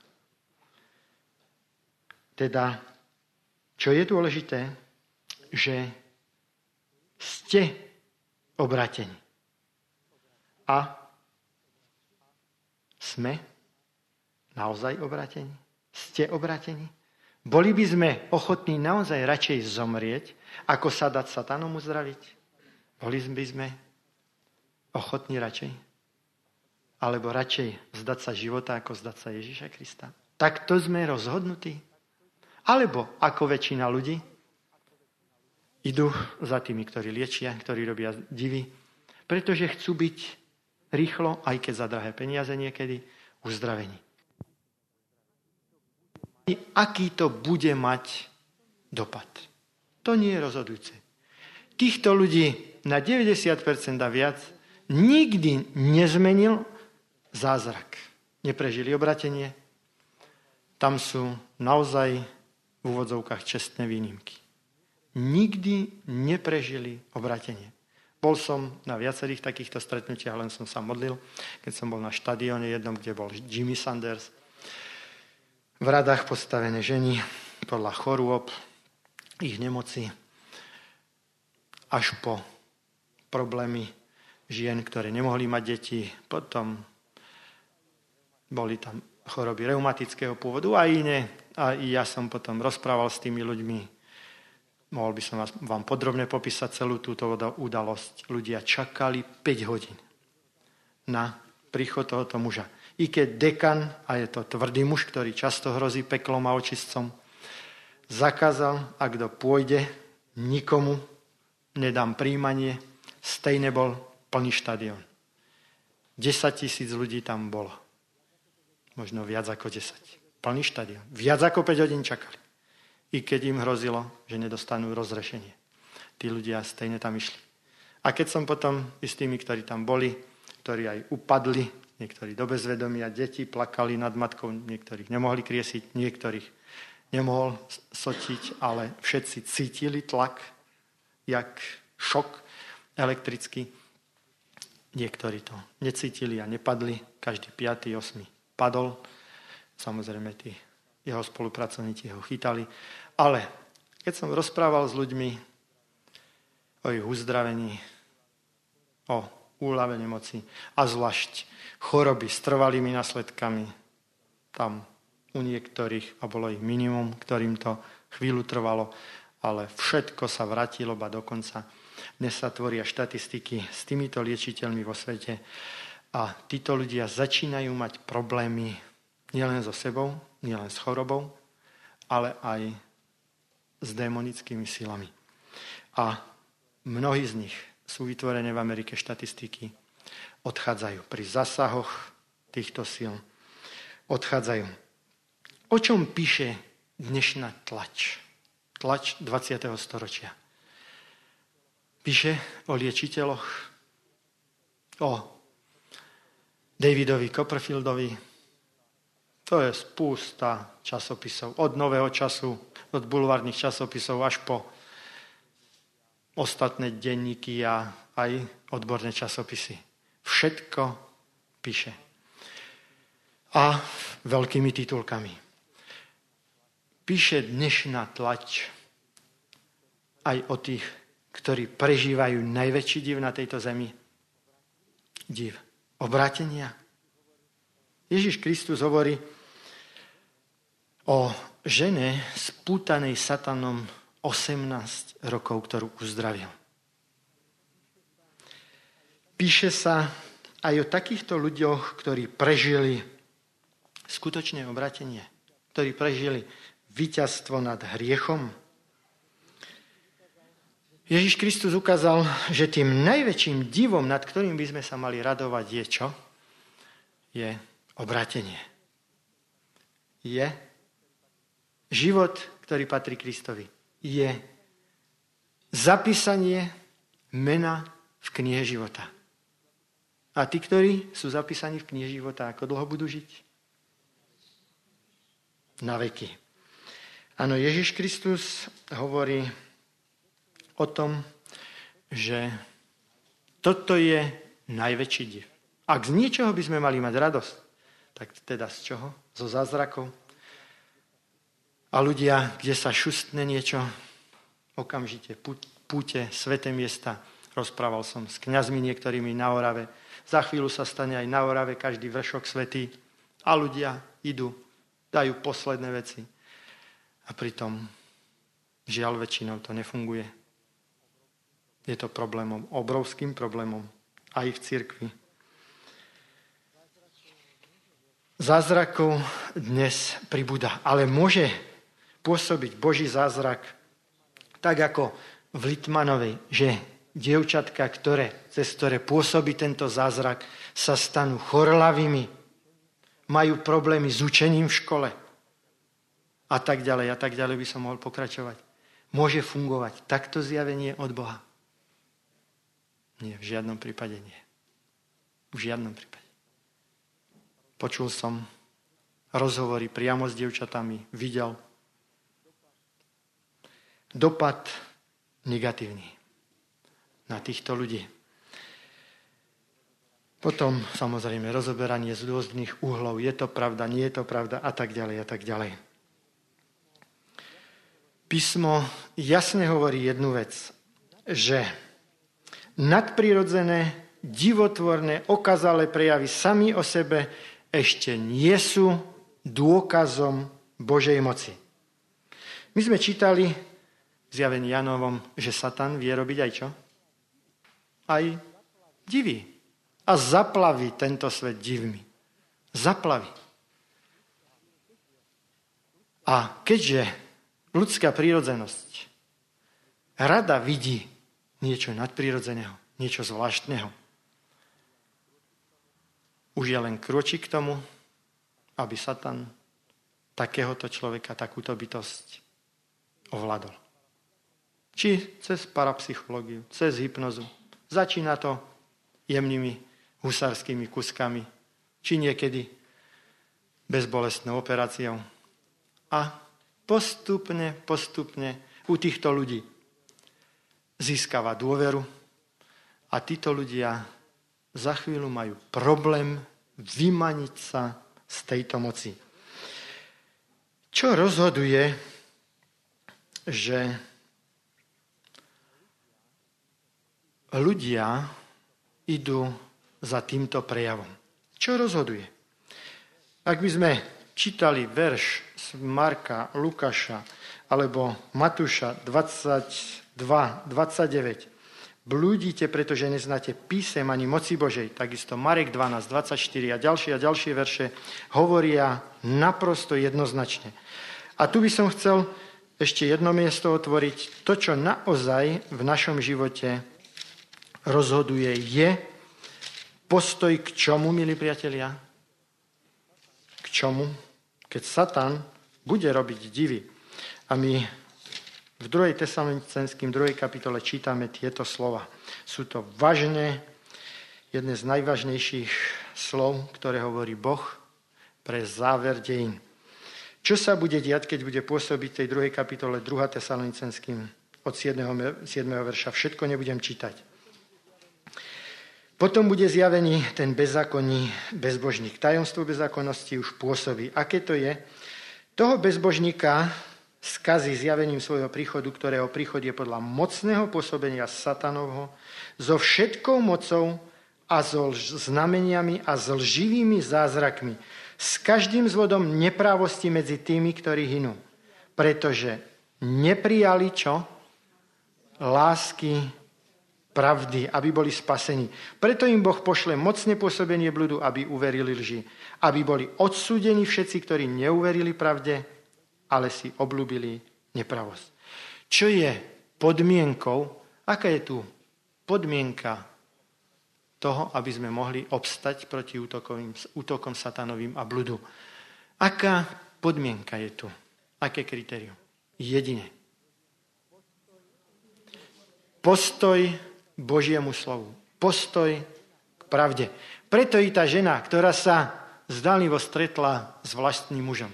Teda, čo je dôležité, že ste obratení. A sme naozaj obratení? Ste obratení? Boli by sme ochotní naozaj radšej zomrieť, ako sa dať satanom uzdraviť? Boli by sme ochotní radšej? Alebo radšej vzdať sa života, ako vzdať sa Ježiša Krista? Takto sme rozhodnutí? Alebo ako väčšina ľudí idú za tými, ktorí liečia, ktorí robia divy, pretože chcú byť rýchlo, aj keď za drahé peniaze niekedy, uzdravení. Aký to bude mať dopad? To nie je rozhodujúce. Týchto ľudí na deväťdesiat percent a viac nikdy nezmenil zázrak. Neprežili obratenie. Tam sú naozaj v úvodzovkách čestné výnimky. Nikdy neprežili obratenie. Bol som na viacerých takýchto stretnutiach, len som sa modlil, keď som bol na štadióne jednom, kde bol Jimmy Sanders. V radách postavené ženy podľa chorôb, ich nemoci, až po problémy žien, ktoré nemohli mať deti. Potom boli tam choroby reumatického pôvodu a iné. A ja som potom rozprával s tými ľuďmi. Mohol by som vám podrobne popísať celú túto udalosť. Ľudia čakali päť hodín na príchod tohoto muža. I keď dekan, a je to tvrdý muž, ktorý často hrozí peklom a očistcom, zakázal, ak kto pôjde, nikomu nedám príjmanie, stejne bol plný štadión. desať tisíc ľudí tam bolo. Možno viac ako desať. Plný štadión. Viac ako päť hodín čakali. I keď im hrozilo, že nedostanú rozrešenie. Tí ľudia stejne tam išli. A keď som potom i s tými, ktorí tam boli, ktorí aj upadli, niektorí do bezvedomia, deti plakali nad matkou, niektorých nemohli kriesiť, niektorých nemohol sotiť, ale všetci cítili tlak, jak šok elektrický. Niektorí to necítili a nepadli, každý piatý, osmý padol. Samozrejme, tí jeho spolupracovníci ho chytali. Ale keď som rozprával s ľuďmi o ich uzdravení, o úľave nemoci a zvlášť choroby s trvalými následkami, tam u niektorých, a bolo ich minimum, ktorým to chvíľu trvalo, ale všetko sa vrátilo, ba dokonca dnes sa tvoria štatistiky s týmito liečiteľmi vo svete a títo ľudia začínajú mať problémy nielen so sebou, nielen s chorobou, ale aj s démonickými silami. A mnohí z nich sú vytvorené v Amerike štatistiky, odchádzajú pri zásahoch týchto síl. Odchádzajú. O čom píše dnešná tlač? Tlač dvadsiateho storočia. Píše o liečiteľoch, o Davidovi Copperfieldovi. To je spústa časopisov. Od Nového času, od bulvárnych časopisov až po ostatné denníky a aj odborné časopisy. Všetko píše. A veľkými titulkami. Píše dnešná tlač aj o tých, ktorí prežívajú najväčší div na tejto zemi. Div obrátenia. Ježiš Kristus hovorí o žene spútanej satanom osemnásť rokov, ktorú uzdravil. Píše sa aj o takýchto ľuďoch, ktorí prežili skutočné obrátenie, ktorí prežili víťazstvo nad hriechom. Ježiš Kristus ukázal, že tým najväčším divom, nad ktorým by sme sa mali radovať, je čo? Je obrátenie. Je život, ktorý patrí Kristovi. Je zapísanie mena v knihe života. A tí, ktorí sú zapísaní v knihe života, ako dlho budú žiť? Na veky. Áno, Ježiš Kristus hovorí o tom, že toto je najväčší div. Ak z niečoho by sme mali mať radosť, tak teda z čoho? Zo zázrakov. A ľudia, kde sa šustne niečo, okamžite púte, sväté miesta. Rozprával som s kňazmi niektorými na Orave. Za chvíľu sa stane aj na Orave každý vršok svätý. A ľudia idú, dajú posledné veci. A pritom, žiaľ, väčšinou to nefunguje. Je to problémom, obrovským problémom, aj v cirkvi. Zázrakov dnes pribúda, ale môže pôsobiť Boží zázrak tak ako v Litmanovej, že dievčatka, ktoré, cez ktoré pôsobí tento zázrak, sa stanú chorlavými, majú problémy s učením v škole a tak ďalej, a tak ďalej by som mohol pokračovať. Môže fungovať takto zjavenie od Boha? Nie, v žiadnom prípade nie. V žiadnom prípade. Počul som rozhovory priamo s dievčatami, videl dopad negatívny na týchto ľudí. Potom samozrejme rozoberanie z rôznych uhlov, je to pravda, nie je to pravda a tak ďalej a tak ďalej. Písmo jasne hovorí jednu vec, že nadprirodzené, divotvorné, okazalé prejavy sami o sebe ešte nie sú dôkazom Božej moci. My sme čítali v zjavení Jánovom, že Satan vie robiť aj čo? Aj divy. A zaplaví tento svet divmi. Zaplaví. A keďže ľudská prírodzenosť rada vidí niečo nadprirodzeného, niečo zvláštneho, už je len kročí k tomu, aby Satan takéhoto človeka, takúto bytosť ovládol. Či cez parapsychológiu, cez hypnozu. Začína to jemnými husárskymi kuskami, či niekedy bezbolestnou operáciou. A postupne, postupne u týchto ľudí získava dôveru a títo ľudia za chvíľu majú problém vymaniť sa z tejto moci. Čo rozhoduje, že ľudia idú za týmto prejavom? Čo rozhoduje? Ak by sme čítali verš z Marka, Lukáša alebo Matúša dvadsaťdva dvadsaťdeväť, blúdite, pretože neznáte písem ani moci Božej. Takisto Marek dvanásť dvadsaťštyri a ďalšie a ďalšie verše hovoria naprosto jednoznačne. A tu by som chcel ešte jedno miesto otvoriť. To, čo naozaj v našom živote rozhoduje, je postoj k čomu, milí priatelia? K čomu? Keď Satan bude robiť divy. A my v druhej Tesalonicenským, druhej kapitole čítame tieto slova. Sú to vážne, jedné z najvážnejších slov, ktoré hovorí Boh pre záver dejín. Čo sa bude diať, keď bude pôsobiť v tej druhej kapitole druhej Tesalonicenským od siedmeho verša? Všetko nebudem čítať. Potom bude zjavený ten bezzákonný bezbožník. Tajomstvo bezzákonnosti už pôsobí. Aké to je? Toho bezbožníka skazí zjavením svojho príchodu, ktorého príchod je podľa mocného pôsobenia satanovho, so všetkou mocou a so znameniami a s lživými zázrakmi, s každým zvodom neprávosti medzi tými, ktorí hynú. Pretože neprijali čo? Lásky, pravdy, aby boli spasení. Preto im Boh pošle mocné pôsobenie bludu, aby uverili lži. Aby boli odsúdení všetci, ktorí neuverili pravde, ale si obľúbili nepravosť. Čo je podmienkou? Aká je tu podmienka toho, aby sme mohli obstať proti útokom, útokom satanovým a bludu? Aká podmienka je tu? Aké kritérium? Jedine. Postoj Božiemu slovu. Postoj k pravde. Preto i tá žena, ktorá sa zdanlivo stretla s vlastným mužom.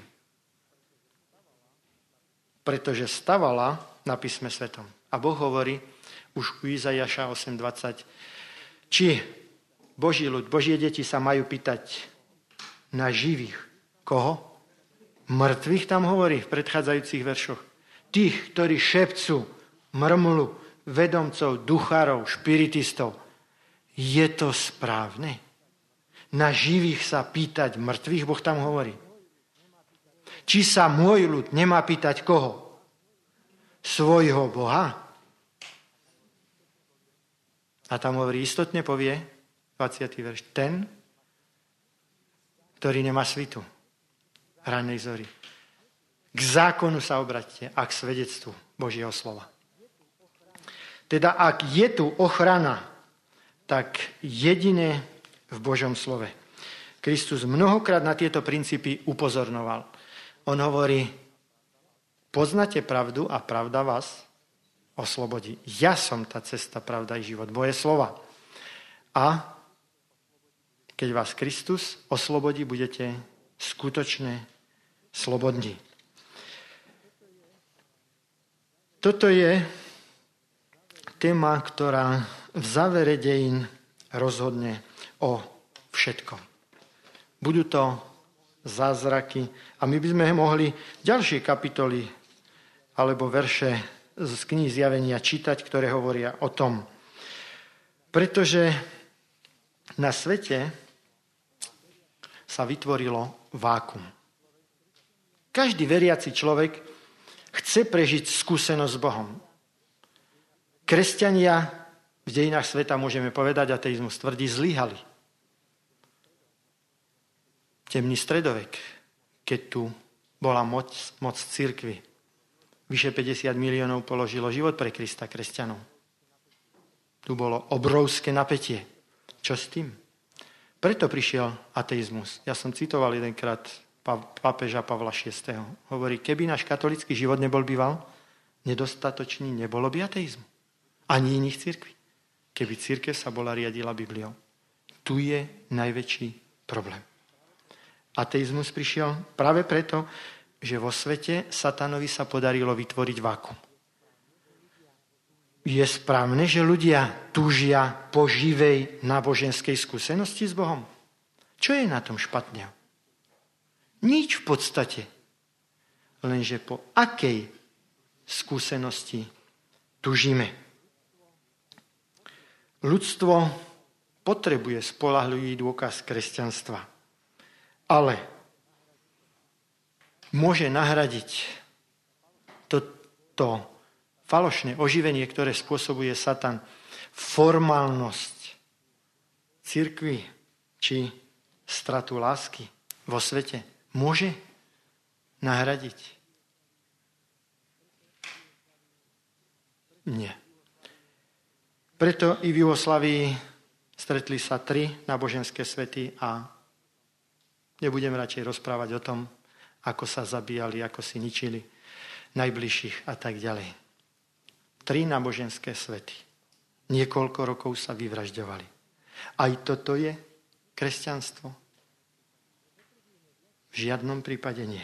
Pretože stavala na písme svetom. A Boh hovorí už u Izaiáša osem dvadsať, či Boží ľud, Božie deti sa majú pýtať na živých. Koho? Mŕtvych tam hovorí v predchádzajúcich veršoch. Tých, ktorí šepcú, mrmlu, vedomcov, duchárov, špiritistov. Je to správne? Na živých sa pýtať mŕtvych, Boh tam hovorí. Či sa môj ľud nemá pýtať koho? Svojho Boha? A tam hovorí, istotne povie, dvadsiaty verš, ten, ktorý nemá svitu ranej zory. K zákonu sa obraťte a k svedectvu Božieho slova. Teda ak je tu ochrana, tak jedine v Božom slove. Kristus mnohokrát na tieto princípy upozornoval. On hovorí, poznáte pravdu a pravda vás oslobodí. Ja som tá cesta, pravda i život. Moje slova. A keď vás Kristus oslobodí, budete skutočne slobodní. Toto je téma, ktorá v závere dejín rozhodne o všetkom. Budú to zázraky a my by sme mohli ďalšie kapitoly alebo verše z kníh Zjavenia čítať, ktoré hovoria o tom. Pretože na svete sa vytvorilo vákum. Každý veriaci človek chce prežiť skúsenosť s Bohom. Kresťania v dejinách sveta, môžeme povedať, ateizmus tvrdí, zlyhali. Temný stredovek, keď tu bola moc, moc cirkvi. Vyše päťdesiat miliónov položilo život pre Krista kresťanov. Tu bolo obrovské napätie. Čo s tým? Preto prišiel ateizmus. Ja som citoval jedenkrát pápeža Pavla šiesteho. Hovorí, keby náš katolický život nebol býval nedostatočný, nebolo by ateizmu. Ani iných cirkví. Keby cirkev sa bola riadila Bibliou. Tu je najväčší problém. Ateizmus prišiel práve preto, že vo svete satanovi sa podarilo vytvoriť vákuum. Je správne, že ľudia túžia po živej náboženskej skúsenosti s Bohom? Čo je na tom špatne? Nič v podstate. Lenže po akej skúsenosti túžime? Ľudstvo potrebuje spoľahlivý dôkaz kresťanstva. Ale môže nahradiť toto falošné oživenie, ktoré spôsobuje Satan, formálnosť cirkvi či stratu lásky vo svete. Môže nahradiť? Nie. Preto i v Jugoslavii stretli sa tri náboženské svety a nebudem radšej rozprávať o tom, ako sa zabíjali, ako si ničili najbližších a tak ďalej. Tri náboženské svety. Niekoľko rokov sa vyvražďovali. Aj toto je kresťanstvo? V žiadnom prípade nie.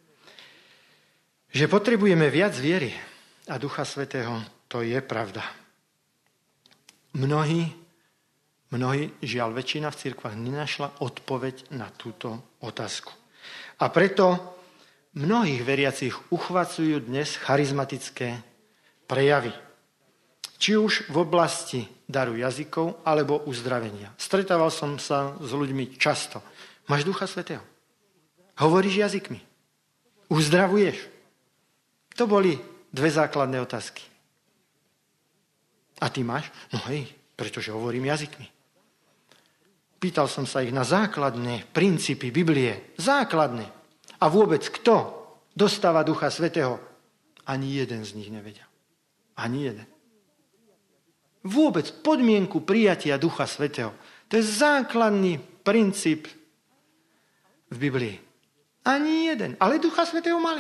Že potrebujeme viac viery a Ducha Svätého, to je pravda. Mnohí, mnohí, žiaľ väčšina v cirkvách nenašla odpoveď na túto otázku. A preto mnohých veriacich uchvacujú dnes charizmatické prejavy. Či už v oblasti daru jazykov, alebo uzdravenia. Stretával som sa s ľuďmi často. Máš Ducha Svätého? Hovoríš jazykmi? Uzdravuješ? To boli dve základné otázky. A ty máš? No hej, pretože hovorím jazykmi. Pýtal som sa ich na základné princípy Biblie. Základné. A vôbec kto dostáva Ducha Svätého? Ani jeden z nich nevedel. Ani jeden. Vôbec podmienku prijatia Ducha Svätého. To je základný princíp v Biblii. Ani jeden. Ale Ducha Svätého mali.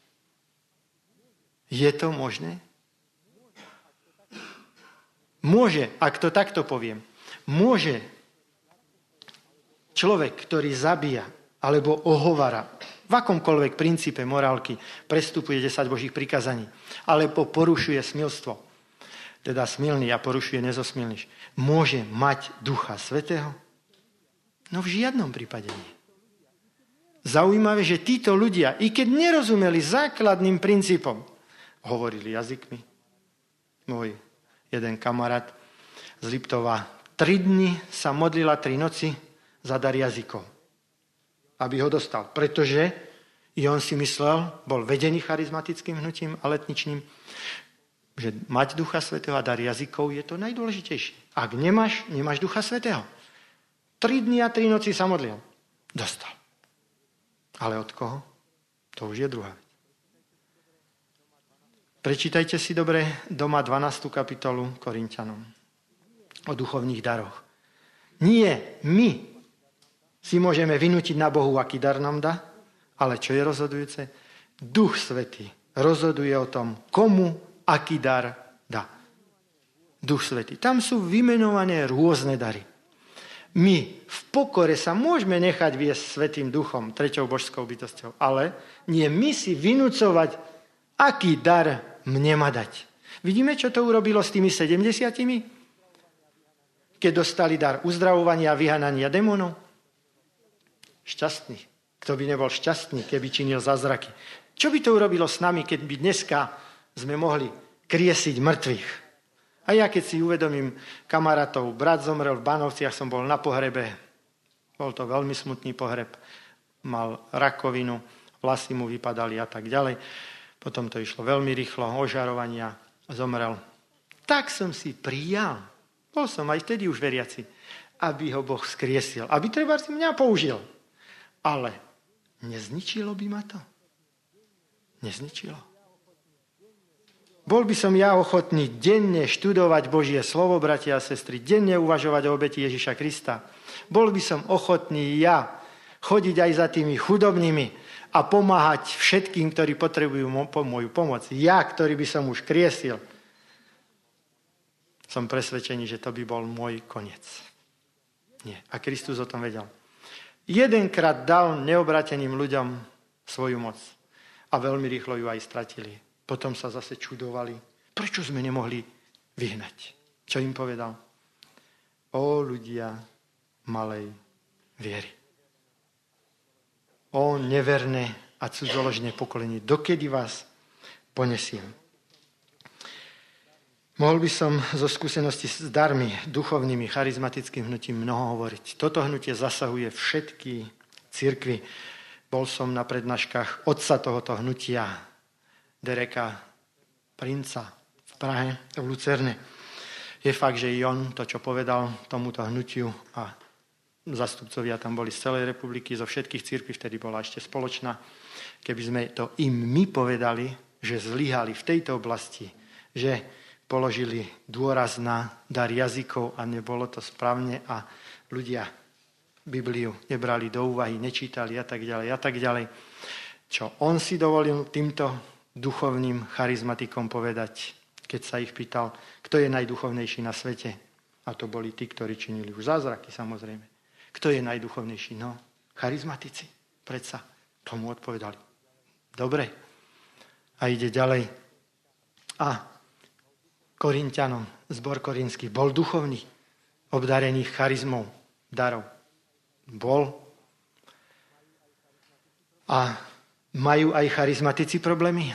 Je to možné? Môže, ak to takto poviem, môže človek, ktorý zabíja alebo ohovára v akomkoľvek princípe morálky, prestupuje desať Božích prikázaní, alebo porušuje smilstvo, teda smilný a porušuje nezosmilníš, môže mať Ducha Svätého? No v žiadnom prípade nie. Zaujímavé, že títo ľudia, i keď nerozumeli základným princípom, hovorili jazykmi. Môj jeden kamarát z Liptova tri dni sa modlila tri noci za dar jazykov, aby ho dostal. Pretože I on si myslel, bol vedený charizmatickým hnutím a letničným, že mať Ducha Svätého a dar jazykov je to najdôležitejšie. Ak nemáš, nemáš Ducha Svätého. Tri dni a tri noci sa modlil. Dostal. Ale od koho? To už je druhá vec. Prečítajte si dobre doma dvanástu kapitolu Korinťanom o duchovných daroch. Nie my si môžeme vynútiť na Bohu, aký dar nám dá, ale čo je rozhodujúce? Duch Svätý rozhoduje o tom, komu aký dar dá. Duch Svätý. Tam sú vymenované rôzne dary. My v pokore sa môžeme nechať viesť Svätým Duchom, treťou božskou bytosťou, ale nie my si vynúcovať, aký dar mne má dať. Vidíme, čo to urobilo s tými sedemdesiatimi? Keď dostali dar uzdravovania a vyhanania démonov? Šťastný. Kto by nebol šťastný, keby činil zázraky? Čo by to urobilo s nami, keď by dneska sme mohli kriesiť mŕtvych? A ja keď si uvedomím kamarátov, brat zomrel v Banovciach, som bol na pohrebe. Bol to veľmi smutný pohreb. Mal rakovinu, vlasy mu vypadali a tak ďalej. Potom to išlo veľmi rýchlo, ožarovania, zomrel. Tak som si prijal, bol som aj vtedy už veriaci, aby ho Boh skriesil, aby treba si mňa použil. Ale nezničilo by ma to? Nezničilo. Bol by som ja ochotný denne študovať Božie slovo, bratia a sestry, denne uvažovať o obeti Ježiša Krista. Bol by som ochotný ja chodiť aj za tými chudobnými a pomáhať všetkým, ktorí potrebujú moju pomoc. Ja, ktorý by som už kriesil, som presvedčený, že to by bol môj koniec. Nie. A Kristus o tom vedel. Jedenkrát dal neobrateným ľuďom svoju moc. A veľmi rýchlo ju aj stratili. Potom sa zase čudovali. Prečo sme nemohli vyhnať? Čo im povedal? Ó ľudia malej viery. Ó neverné a cudzoložné pokolenie, dokedy vás ponesiem. Mohol by som zo skúsenosti s darmi, duchovnými, charizmatickým hnutím mnoho hovoriť. Toto hnutie zasahuje všetky cirkvi. Bol som na prednáškach otca tohoto hnutia, Dereka Princa v Prahe, v Lucerne. Je fakt, že i on to, čo povedal tomuto hnutiu a zastupcovia tam boli z celej republiky, zo všetkých cirkví, vtedy bola ešte spoločná. Keby sme to im my povedali, že zlyhali v tejto oblasti, že položili dôraz na dar jazykov a nebolo to správne a ľudia Bibliu nebrali do úvahy, nečítali a tak ďalej a tak ďalej. Čo on si dovolil týmto duchovným charizmatikom povedať, keď sa ich pýtal, kto je najduchovnejší na svete? A to boli tí, ktorí činili už zázraky, samozrejme. Kto je najduchovnejší? No, charizmatici. Predsa tomu odpovedali. Dobre. A ide ďalej. A Korinťanom, zbor korinský, bol duchovný, obdarený charizmou, darov. Bol. A majú aj charizmatici problémy?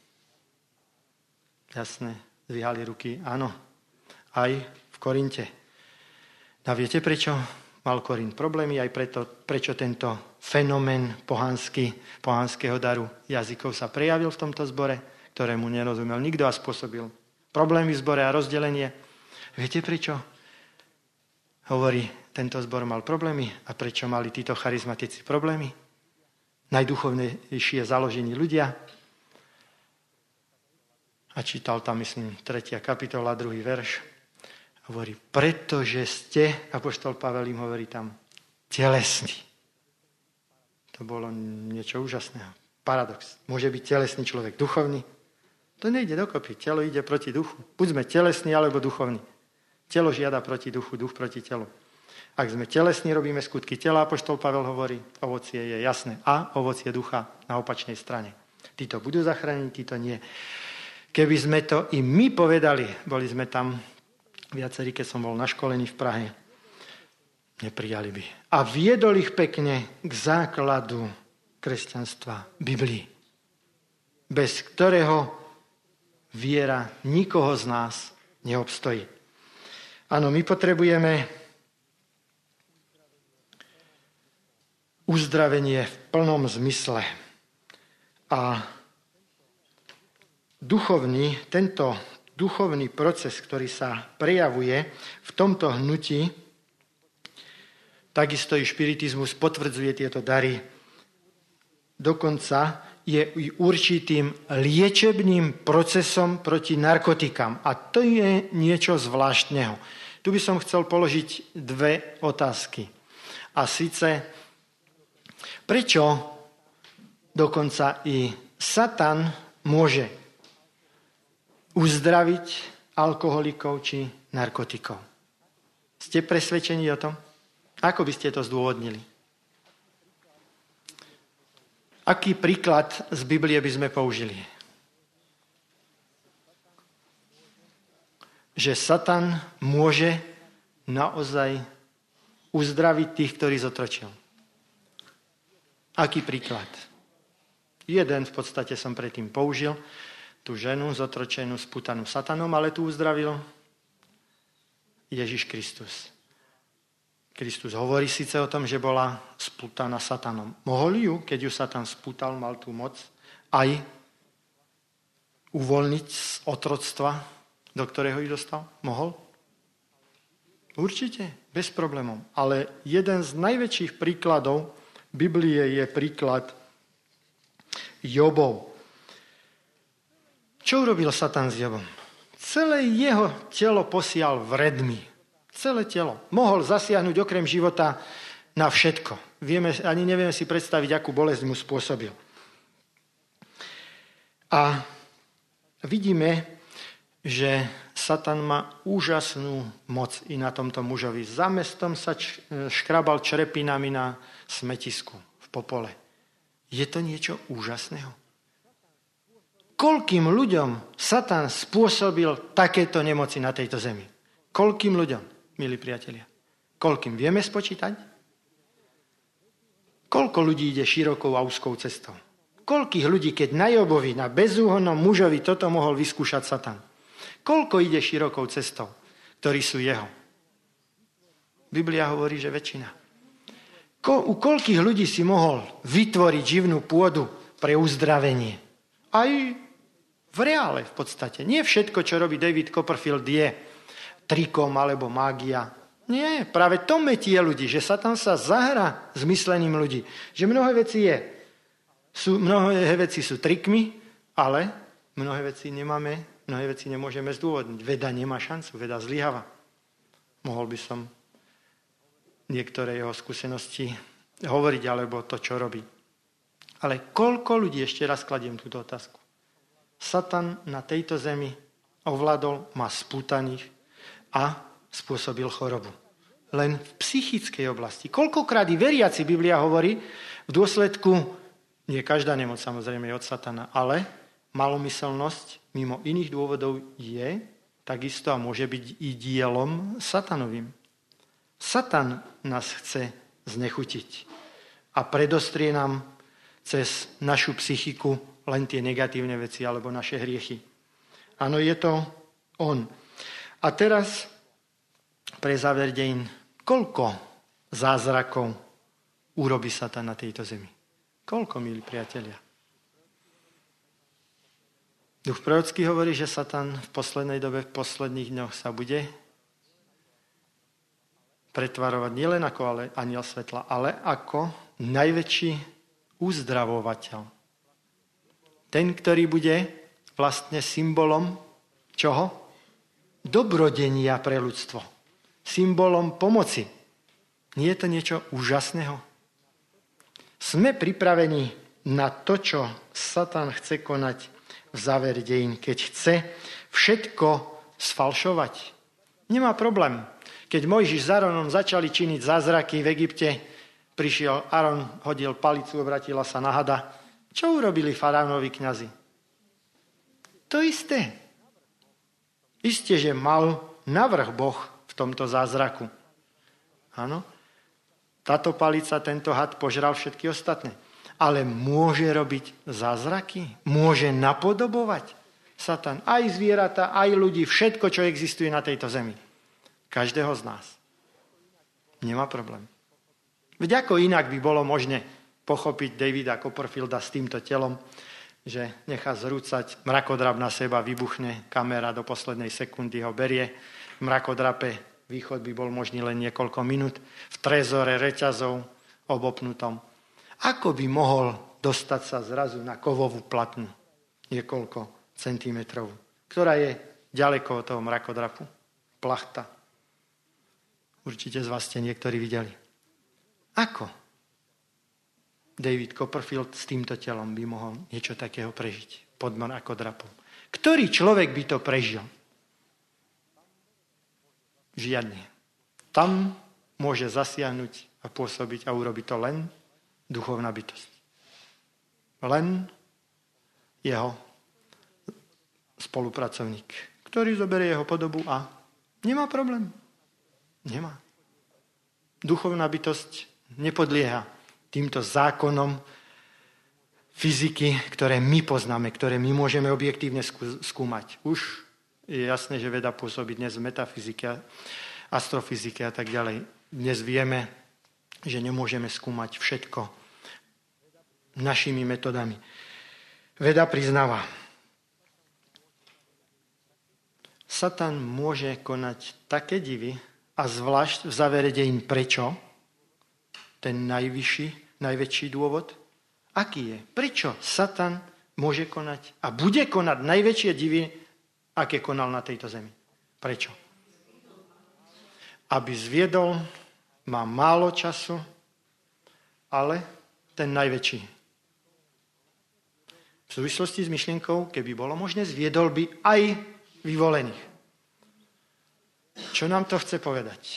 Jasné, zvíhali ruky. Áno, aj v Korinte. A viete prečo mal Korint problémy? Aj preto, prečo tento fenomén pohanský, pohanského daru jazykov sa prejavil v tomto zbore, ktorému nerozumel nikto a spôsobil problémy v zbore a rozdelenie. Viete prečo? Hovorí, tento zbor mal problémy. A prečo mali títo charizmatici problémy? Najduchovnejšie založení ľudia. A čítal tam, myslím, tretia kapitola, druhý verš. Hovorí, pretože ste, apoštol Pavel im hovorí tam, telesní. To bolo niečo úžasného. Paradox. Môže byť telesný človek duchovný? To nejde dokopy. Telo ide proti duchu. Buď sme telesní, alebo duchovní. Telo žiada proti duchu, duch proti telu. Ak sme telesní, robíme skutky tela, apoštol Pavel hovorí, ovocie je jasné. A ovocie ducha na opačnej strane. Títo budú zachránení, títo nie. Keby sme to i my povedali, boli sme tam viacerí, keď som bol na školení v Prahe, neprijali by. A viedol ich pekne k základu kresťanstva, Biblii, bez ktorého viera nikoho z nás neobstojí. Áno, my potrebujeme uzdravenie v plnom zmysle. A duchovný, tento duchovný proces, ktorý sa prejavuje v tomto hnutí, takisto i špiritizmus potvrdzuje tieto dary. Dokonca je určitým liečebným procesom proti narkotikám. A to je niečo zvláštneho. Tu by som chcel položiť dve otázky. A síce, prečo dokonca i Satan môže uzdraviť alkoholikov či narkotikov? Ste presvedčení o tom? Ako by ste to zdôvodnili? Aký príklad z Biblie by sme použili? Že Satan môže naozaj uzdraviť tých, ktorí zotročil. Aký príklad? Jeden v podstate som predtým použil, tú ženu zotročenú, spútanú Satanom, ale tu uzdravil Ježiš Kristus. Kristus hovorí síce o tom, že bola spútaná Satanom. Mohol ju, keď ju Satan spútal, mal tú moc aj uvoľniť z otroctva, do ktorého ju dostal? Mohol? Určite, bez problémov. Ale jeden z najväčších príkladov Biblie je príklad Jobov. Čo urobil Satan s Jobom? Celé jeho telo posial vredmi. Celé telo. Mohol zasiahnuť okrem života na všetko. Vieme, ani nevieme si predstaviť, akú bolesť mu spôsobil. A vidíme, že Satan má úžasnú moc i na tomto mužovi. Za mestom sa škrabal črepinami na smetisku v popole. Je to niečo úžasného? Koľkým ľuďom Satan spôsobil takéto nemoci na tejto zemi? Koľkým ľuďom? Milí priatelia, koľkým vieme spočítať? Koľko ľudí ide širokou a úzkou cestou? Koľkých ľudí, keď na Jobovi, na bezúhonnom mužovi toto mohol vyskúšať Satan? Koľko ide širokou cestou, ktorí sú jeho? Biblia hovorí, že väčšina. Ko, u koľkých ľudí si mohol vytvoriť živnú pôdu pre uzdravenie? Aj v reále v podstate. Nie všetko, čo robí David Copperfield, je trikom alebo mágia. Nie, práve to metie ľudí, že Satan sa zahra s myslením ľudí. Že mnohé veci je. Sú, mnohé veci sú trikmi, ale mnohé veci nemáme, mnohé veci nemôžeme zdôvodniť. Veda nemá šancu, veda zlyháva. Mohol by som niektoré jeho skúsenosti hovoriť, alebo to, čo robí. Ale koľko ľudí, ešte raz kladiem túto otázku. Satan na tejto zemi ovládol, má spútaných, a spôsobil chorobu. Len v psychickej oblasti. Koľkokrát i veriaci, Biblia hovorí, v dôsledku, nie každá nemoc samozrejme je od Satana, ale malomyselnosť mimo iných dôvodov je takisto a môže byť i dielom satanovým. Satan nás chce znechutiť a predostrie nám cez našu psychiku len tie negatívne veci alebo naše hriechy. Áno, je to on. A teraz pre záver dejín, koľko zázrakov urobí Satan na tejto zemi? Koľko, milí priatelia? Duch prorocký hovorí, že Satan v poslednej dobe, v posledných dňoch sa bude pretvarovať nielen ako ale, anjel svetla, ale ako najväčší uzdravovateľ. Ten, ktorý bude vlastne symbolom čoho? Dobrodenia pre ľudstvo. Symbolom pomoci. Nie je to niečo úžasného? Sme pripravení na to, čo Satan chce konať v závere dejín, keď chce všetko sfalšovať. Nemá problém. Keď Mojžiš s Áronom začali činiť zázraky v Egypte, prišiel Áron, hodil palicu, obratila sa na hada. Čo urobili faraónovi kňazi? To isté. Isté, že mal navrch Boh v tomto zázraku. Áno. Táto palica, tento had požral všetky ostatné. Ale môže robiť zázraky? Môže napodobovať Satan aj zvieratá, aj ľudí, všetko, čo existuje na tejto zemi. Každého z nás. Nemá problém. Veď ako inak by bolo možné pochopiť Davida Copperfielda s týmto telom, že nechá zrúcať mrakodrap na seba, vybuchne kamera, do poslednej sekundy ho berie. V mrakodrape východ by bol možný len niekoľko minút. V trezore reťazov obopnutom. Ako by mohol dostať sa zrazu na kovovú platnu niekoľko centimetrov, ktorá je ďaleko od toho mrakodrapu? Plachta. Určite z vás ste niektorí videli. Ako David Copperfield s týmto telom by mohol niečo takého prežiť pod mrakodrapom? Ktorý človek by to prežil? Žiadny. Tam môže zasiahnuť a pôsobiť a urobiť to len duchovná bytosť. Len jeho spolupracovník, ktorý zoberie jeho podobu a nemá problém. Nemá. Duchovná bytosť nepodlieha týmto zákonom fyziky, ktoré my poznáme, ktoré my môžeme objektívne skúmať. Už je jasné, že veda pôsobí dnes v metafyzike, astrofyzike a tak ďalej. Dnes vieme, že nemôžeme skúmať všetko našimi metodami. Veda priznáva, Satan môže konať také divy a zvlášť v závere dejín. Prečo? Ten najvyšší, najväčší dôvod. Aký je? Prečo Satan môže konať a bude konať najväčšie divy, aké konal na tejto zemi? Prečo? Aby zviedol, má málo času, ale ten najväčší. V súvislosti s myšlienkou, keby bolo možné, zviedol by aj vyvolených. Čo nám to chce povedať?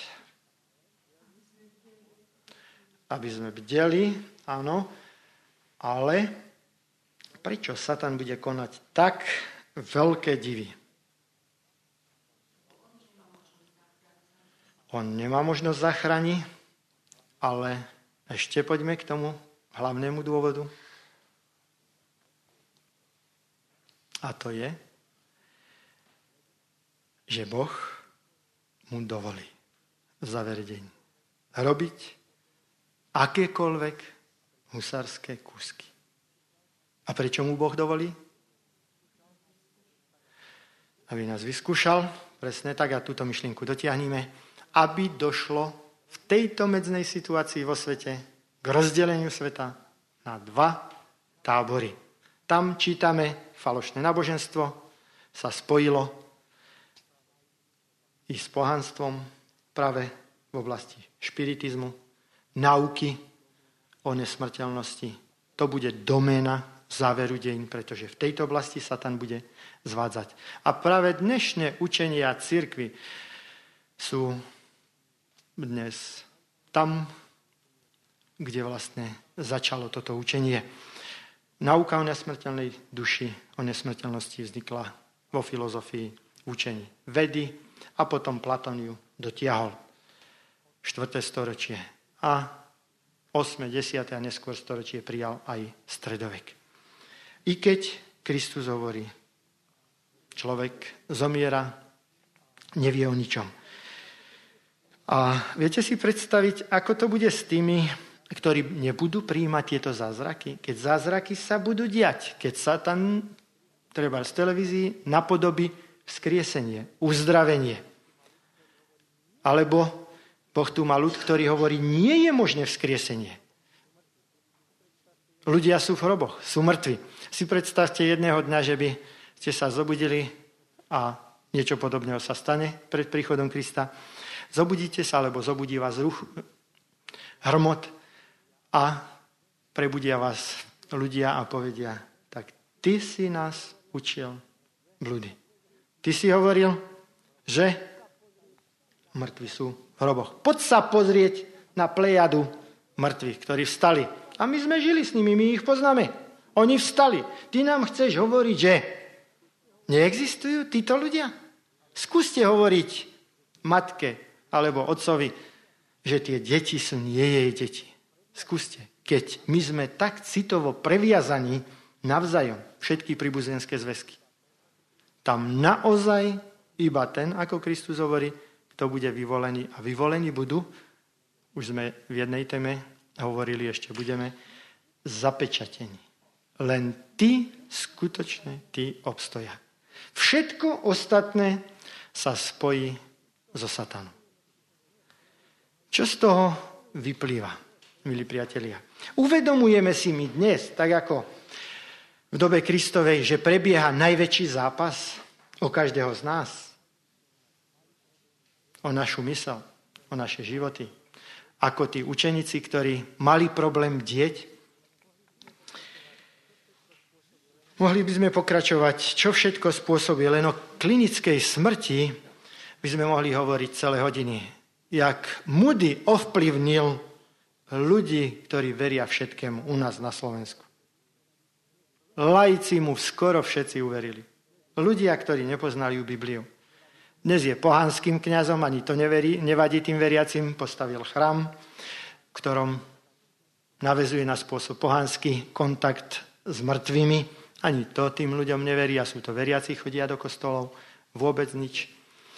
Aby sme bdeli, áno, ale prečo Satan bude konať tak veľké divy? On nemá možnosť záchrany, ale ešte poďme k tomu hlavnému dôvodu. A to je, že Boh mu dovolí v závere deň robiť akékoľvek husárske kúsky. A prečo mu Boh dovolí? Aby nás vyskúšal, presne tak, a túto myšlienku dotiahneme, aby došlo v tejto medznej situácii vo svete k rozdeleniu sveta na dva tábory. Tam čítame, falošné náboženstvo sa spojilo i s pohanstvom práve v oblasti špiritizmu, nauky o nesmrteľnosti. To bude doména záveru dejín, pretože v tejto oblasti Satan bude zvádzať. A práve dnešné učenia cirkvi sú dnes tam, kde vlastne začalo toto učenie. Nauka o nesmrteľnej duši, o nesmrteľnosti vznikla vo filozofii učení vedy a potom Platón ju dotiahol. štvrté storočie a ôsme, desiate a neskôr storočie prijal aj stredovek. I keď Kristus hovorí, človek zomiera, nevie o ničom. A viete si predstaviť, ako to bude s tými, ktorí nebudú prijímať tieto zázraky? Keď zázraky sa budú diať, keď Satan, treba z televízii, napodobí vzkriesenie, uzdravenie. Alebo Boh tu má ľud, ktorý hovorí, nie je možné vzkriesenie. Ľudia sú v hroboch, sú mŕtvi. Si predstavte jedného dňa, že by ste sa zobudili a niečo podobného sa stane pred príchodom Krista. Zobudíte sa, alebo zobudí vás ruch, hrmot a prebudia vás ľudia a povedia, tak ty si nás učil blúdy. Ty si hovoril, že mŕtvi sú v hroboch. Poď sa pozrieť na plejadu mŕtvych, ktorí vstali. A my sme žili s nimi, my ich poznáme. Oni vstali. Ty nám chceš hovoriť, že neexistujú títo ľudia? Skúste hovoriť matke alebo otcovi, že tie deti sú nie jej deti. Skúste. Keď my sme tak citovo previazaní navzájom, všetky príbuzenské zväzky. Tam naozaj iba ten, ako Kristus hovorí, kto bude vyvolený. A vyvolení budú, už sme v jednej téme hovorili, ešte budeme, zapečatení. Len tí, skutočne tí obstoja. Všetko ostatné sa spojí so satanom. Čo z toho vyplýva, milí priatelia? Uvedomujeme si my dnes, tak ako v dobe Kristovej, že prebieha najväčší zápas o každého z nás. O našu mysel, o naše životy. Ako tí učeníci, ktorí mali problém bdieť. Mohli by sme pokračovať, čo všetko spôsobí, len o klinickej smrti by sme mohli hovoriť celé hodiny. Jak Moody ovplyvnil ľudí, ktorí veria všetkému u nás na Slovensku. Laici mu skoro všetci uverili. Ľudia, ktorí nepoznali Bibliu. Dnes je pohanským kňazom, ani to neverí, nevadí tým veriacim, postavil chrám, v ktorom navezuje na spôsob pohanský kontakt s mŕtvými. Ani to tým ľuďom neverí, a sú to veriaci, chodia do kostolov, vôbec nič.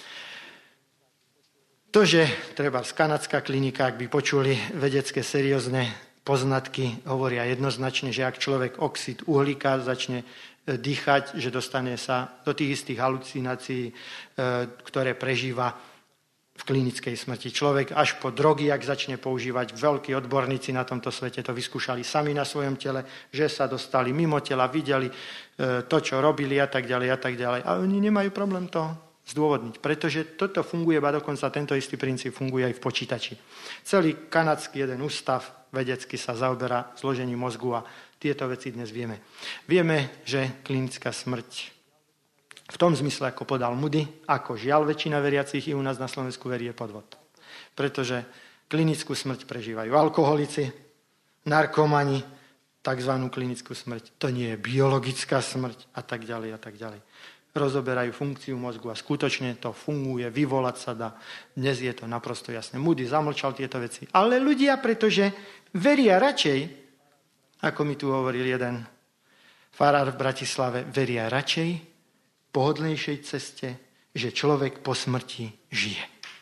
To, že treba z kanadská klinika, ak by počuli vedecké seriózne poznatky, hovoria jednoznačne, že ak človek oxid uhlíka začne dýchať, že dostane sa do tých istých halucinácií, ktoré prežíva v klinickej smrti. Človek až po drogy, ak začne používať, veľkí odborníci na tomto svete to vyskúšali sami na svojom tele, že sa dostali mimo tela, videli to, čo robili a tak ďalej a tak ďalej. A oni nemajú problém to zdôvodniť, pretože toto funguje, a dokonca tento istý princíp funguje aj v počítači. Celý kanadský jeden ústav vedecky sa zaoberá zložením mozgu a tieto veci dnes vieme. Vieme, že klinická smrť v tom zmysle, ako podal Moody, ako žiaľ väčšina veriacich i u nás na Slovensku verí, je podvod. Pretože klinickú smrť prežívajú alkoholici, narkomani, takzvanú klinickú smrť. To nie je biologická smrť a tak ďalej a tak ďalej. Rozoberajú funkciu mozgu a skutočne to funguje, vyvolať sa dá. Dnes je to naprosto jasné. Moody zamlčal tieto veci. Ale ľudia, pretože veria radšej, ako mi tu hovoril jeden farár v Bratislave, veria radšej pohodlnejšej ceste, že človek po smrti žije.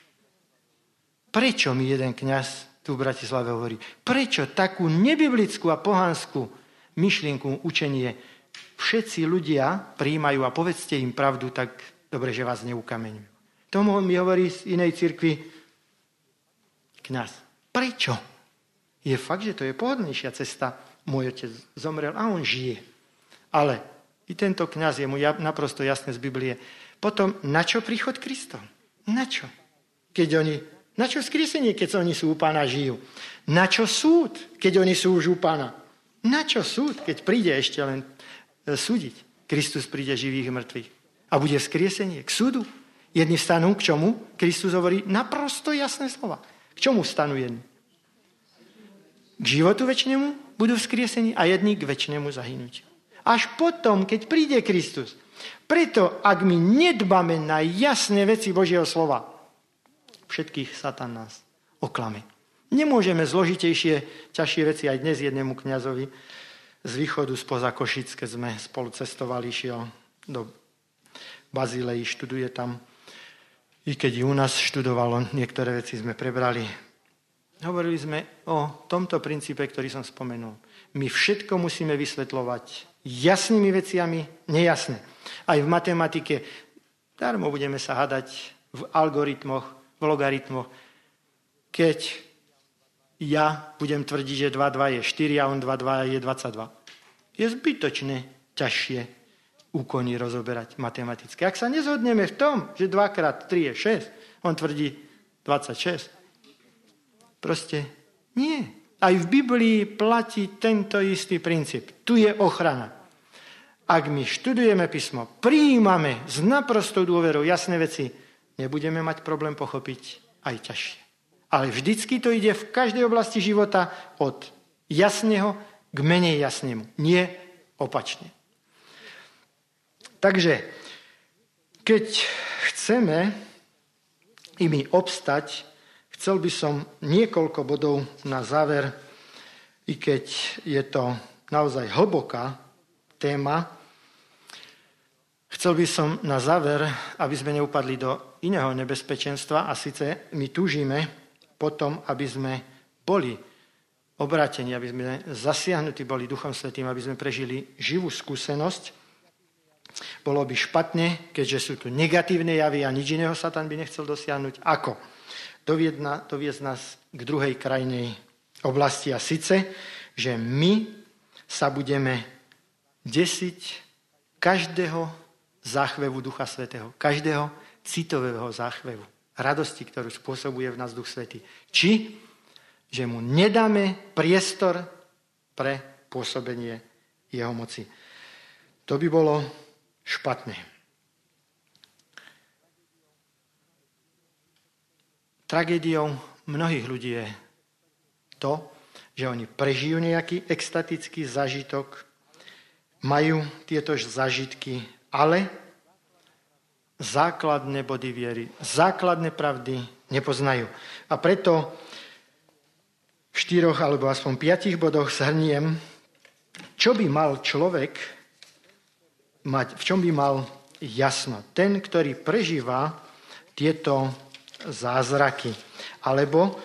Prečo mi jeden kňaz tu v Bratislave hovorí? Prečo takú nebiblickú a pohanskú myšlienku, učenie všetci ľudia prijímajú a povedzte im pravdu, tak dobre, že vás neukameňujú. Tomu mi hovorí z inej cirkvi kňaz. Prečo? Je fakt, že to je pohodlnejšia cesta. Môj otec zomrel a on žije. Ale i tento kňaz, je mu naprosto jasné z Biblie. Potom, na čo príchod Kristov? Na čo? Keď oni, na čo skriesenie, keď oni sú u Pána žijú? Na čo súd, keď oni sú už u Pána? Na čo súd, keď príde ešte len súdiť? Kristus príde živých a mŕtvych. A bude vzkriesenie k súdu. Jedni vstanú k čomu? Kristus hovorí naprosto jasné slova. K čomu vstanú jedni? K životu večnému budú vzkriesení a jedni k večnému zahynutiu. Až potom, keď príde Kristus. Preto, ak my nedbame na jasné veci Božieho slova, všetkých Satan nás oklame. Nemôžeme zložitejšie, ťažšie veci aj dnes jednému kňazovi z východu spoza Košic, keď sme spolu cestovali, šiel do Bazílei, študuje tam. I keď i u nás študovalo, niektoré veci sme prebrali. Hovorili sme o tomto princípe, ktorý som spomenul. My všetko musíme vysvetľovať jasnými veciami, nejasné. Aj v matematike darmo budeme sa hadať v algoritmoch, v logaritmoch. Keď ja budem tvrdiť, že dva dva je štyri a on dva dva je dvadsaťdva. Je zbytočné ťažšie úkony rozoberať matematicky. Ak sa nezhodneme v tom, že dva krát tri je šesť, on tvrdí dvadsaťšesť. Proste nie. Aj v Biblii platí tento istý princíp. Tu je ochrana. Ak my študujeme písmo, prijímame s naprostou dôverou jasné veci, nebudeme mať problém pochopiť aj ťažšie. Ale vždycky to ide v každej oblasti života od jasného k menej jasnému. Nie opačne. Takže, keď chceme i my obstať, chcel by som niekoľko bodov na záver, i keď je to naozaj hlboká téma. Chcel by som na záver, aby sme neupadli do iného nebezpečenstva, a síce my túžime potom, aby sme boli obrátení, aby sme zasiahnutí boli Duchom Svätým, aby sme prežili živú skúsenosť. Bolo by špatne, keďže sú tu negatívne javy a nič iného Satan by nechcel dosiahnuť. Ako? Doviesť nás k druhej krajnej oblasti a sice, že my sa budeme desiť každého záchvevu Ducha Svätého, každého citového záchvevu, radosti, ktorú spôsobuje v nás Duch Svätý. Či, že mu nedáme priestor pre pôsobenie jeho moci. To by bolo špatné. Tragédiou mnohých ľudí je to, že oni prežijú nejaký extatický zážitok, majú tieto zážitky, ale základné body viery, základné pravdy nepoznajú. A preto v štyroch alebo aspoň piatich bodoch zhrniem, čo by mal človek mať, v čom by mal jasno. Ten, ktorý prežíva tieto zázraky. Alebo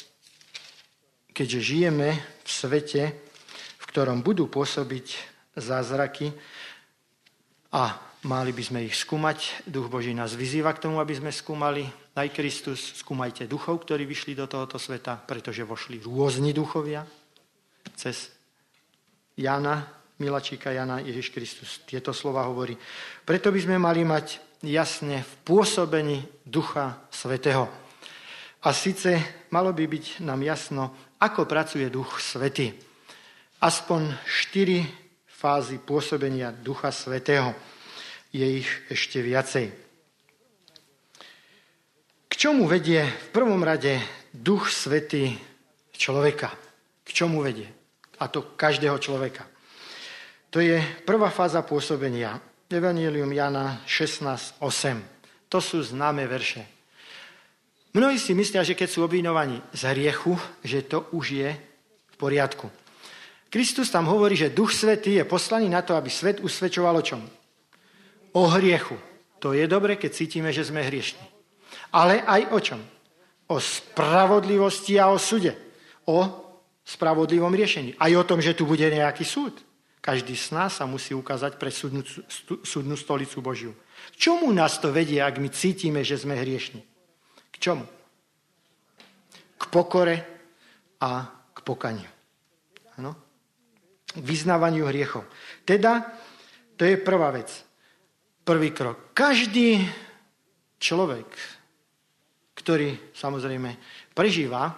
keďže žijeme v svete, v ktorom budú pôsobiť zázraky a mali by sme ich skúmať, Duch Boží nás vyzýva k tomu, aby sme skúmali aj Kristus, skúmajte duchov, ktorí vyšli do tohoto sveta, pretože vošli rôzni duchovia cez Jana, Milačíka Jana, Ježiš Kristus tieto slova hovorí. Preto by sme mali mať jasne v pôsobení Ducha Svätého. A síce malo by byť nám jasno, ako pracuje Duch Svätý. Aspoň štyri fázy pôsobenia Ducha Svätého. Je ich ešte viacej. K čomu vedie v prvom rade Duch Svätý človeka? K čomu vedie? A to každého človeka. To je prvá fáza pôsobenia. Evangelium Jana šestnásť osem. To sú známe verše. Mnohí si myslia, že keď sú obvinovaní z hriechu, že to už je v poriadku. Kristus tam hovorí, že Duch Svätý je poslaný na to, aby svet usvedčoval o čom? O hriechu. To je dobre, keď cítime, že sme hriešni. Ale aj o čom? O spravodlivosti a o súde. O spravodlivom riešení. Aj o tom, že tu bude nejaký súd. Každý z nás sa musí ukázať pre súdnu, súdnu stolicu Božiu. K čomu nás to vedie, ak my cítime, že sme hriešni? K čomu? K pokore a k pokaniu. Ano? K vyznávaniu hriechov. Teda, to je prvá vec. Prvý krok. Každý človek, ktorý samozrejme prežíva uh,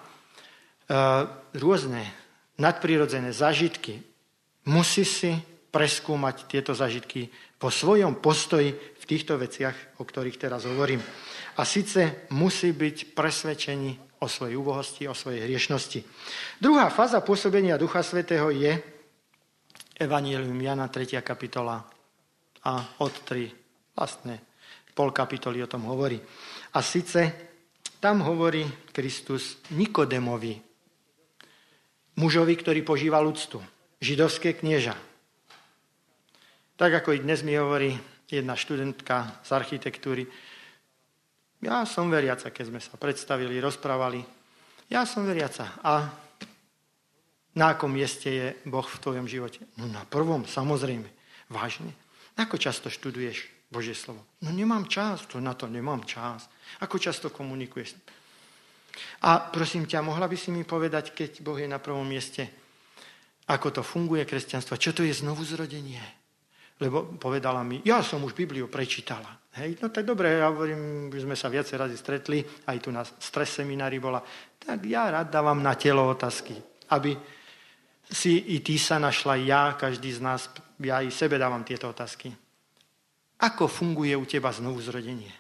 rôzne nadprirodzené zážitky, musí si preskúmať tieto zážitky po svojom postoji v týchto veciach, o ktorých teraz hovorím. A síce musí byť presvedčený o svojej úbohosti, o svojej hriešnosti. Druhá fáza pôsobenia Ducha Svätého je Evangelium Jana tretia kapitola a od tri, vlastne pol kapitoly o tom hovorí. A síce tam hovorí Kristus Nikodémovi, mužovi, ktorý požíval úctu, židovské knieža. Tak ako i dnes mi hovorí jedna študentka z architektúry, ja som veriaca, keď sme sa predstavili, rozprávali, ja som veriaca. A na akom mieste je Boh v tvojom živote? No na prvom, samozrejme. Vážne. Ako často študuješ Božie slovo? No nemám čas, to na to nemám čas. Ako často komunikuješ? A prosím ťa, mohla by si mi povedať, keď Boh je na prvom mieste, ako to funguje kresťanstvo, čo to je znovuzrodenie? Lebo povedala mi, ja som už Bibliu prečítala. Hej, no tak dobre, ja hovorím, že sme sa viacej razy stretli, aj tu na stres seminári bola, tak ja rád dávam na telo otázky, aby si i ty sa našla, ja, každý z nás, ja i sebe dávam tieto otázky. Ako funguje u teba znovuzrodenie?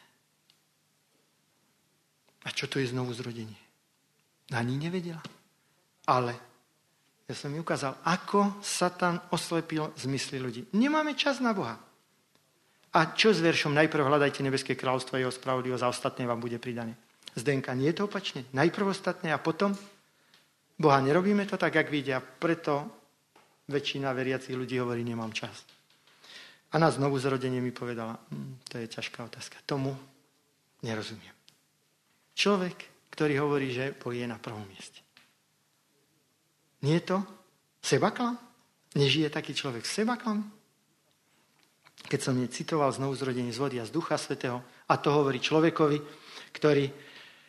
A čo to je znovuzrodenie? Ani nevedela. Ale ja som mi ukázal, ako Satan oslepil zmysly ľudí. Nemáme čas na Boha. A čo s veršom? Najprv hľadajte nebeské kráľovstvo a jeho spravodlivosť a ostatné vám bude pridané. Zdenka, nie je to opačne? Najprv ostatné a potom? Boha nerobíme to tak, jak vidia. Preto väčšina veriacich ľudí hovorí, nemám čas. A na znovu zrodenie mi povedala, hm, to je ťažká otázka. Tomu nerozumiem. Človek, ktorý hovorí, že Boh je na prvom mieste. Nie je to sebaklam? Nežije taký človek sebaklam? Keď som citoval znovu zrodenie z vody a z Ducha Svätého, a to hovorí človekovi, ktorý uh,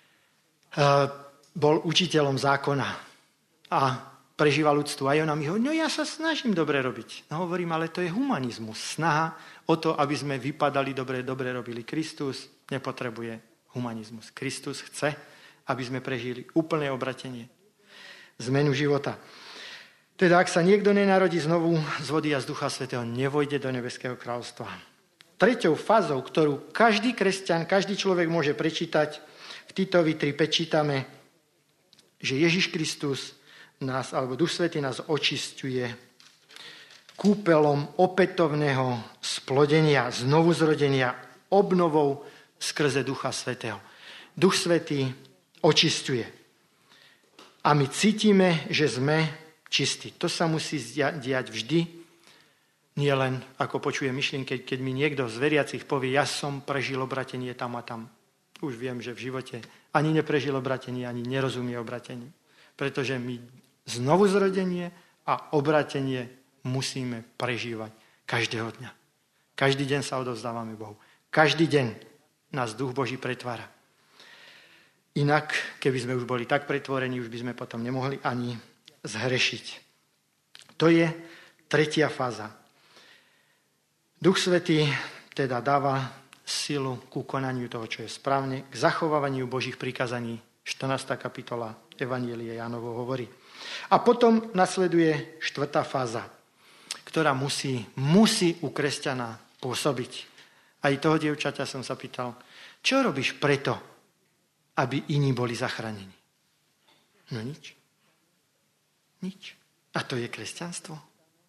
bol učiteľom zákona a prežíva ľudstvo. A ona mi hovorí, no ja sa snažím dobre robiť. No hovorím, ale to je humanizmus. Snaha o to, aby sme vypadali dobre, dobre robili. Kristus nepotrebuje humanizmus. Kristus chce, aby sme prežili úplné obratenie. Zmenu života. Teda ak sa niekto nenarodí znovu z vody a z Ducha Svätého, nevojde do nebeského kráľovstva. Treťou fázou, ktorú každý kresťan, každý človek môže prečítať, v Titovi tri päť čítame, že Ježiš Kristus nás, alebo Duch Svätý nás očisťuje kúpelom opätovného splodenia, znovuzrodenia, obnovou skrze Ducha Svätého. Duch Svätý očisťuje. A my cítime, že sme čistí. To sa musí diať vždy. Nie len, ako počuje myšlienky, keď mi niekto z veriacich povie, ja som prežil obratenie tam a tam. Už viem, že v živote ani neprežil obratenie, ani nerozumie obratenie. Pretože my znovu zrodenie a obratenie musíme prežívať každého dňa. Každý deň sa odovzdávame Bohu. Každý deň nás Duch Boží pretvára. Inak, keby sme už boli tak pretvorení, už by sme potom nemohli ani zhrešiť. To je tretia fáza. Duch Svätý teda dáva silu ku konaniu toho, čo je správne, k zachovávaniu Božích prikázaní. štrnásta kapitola Evanjelia Jánovo hovorí. A potom nasleduje štvrtá fáza, ktorá musí, musí u kresťana pôsobiť. Aj toho dievčaťa som sa pýtal, čo robíš preto, aby iní boli zachránení? No nič. Nič. A to je kresťanstvo.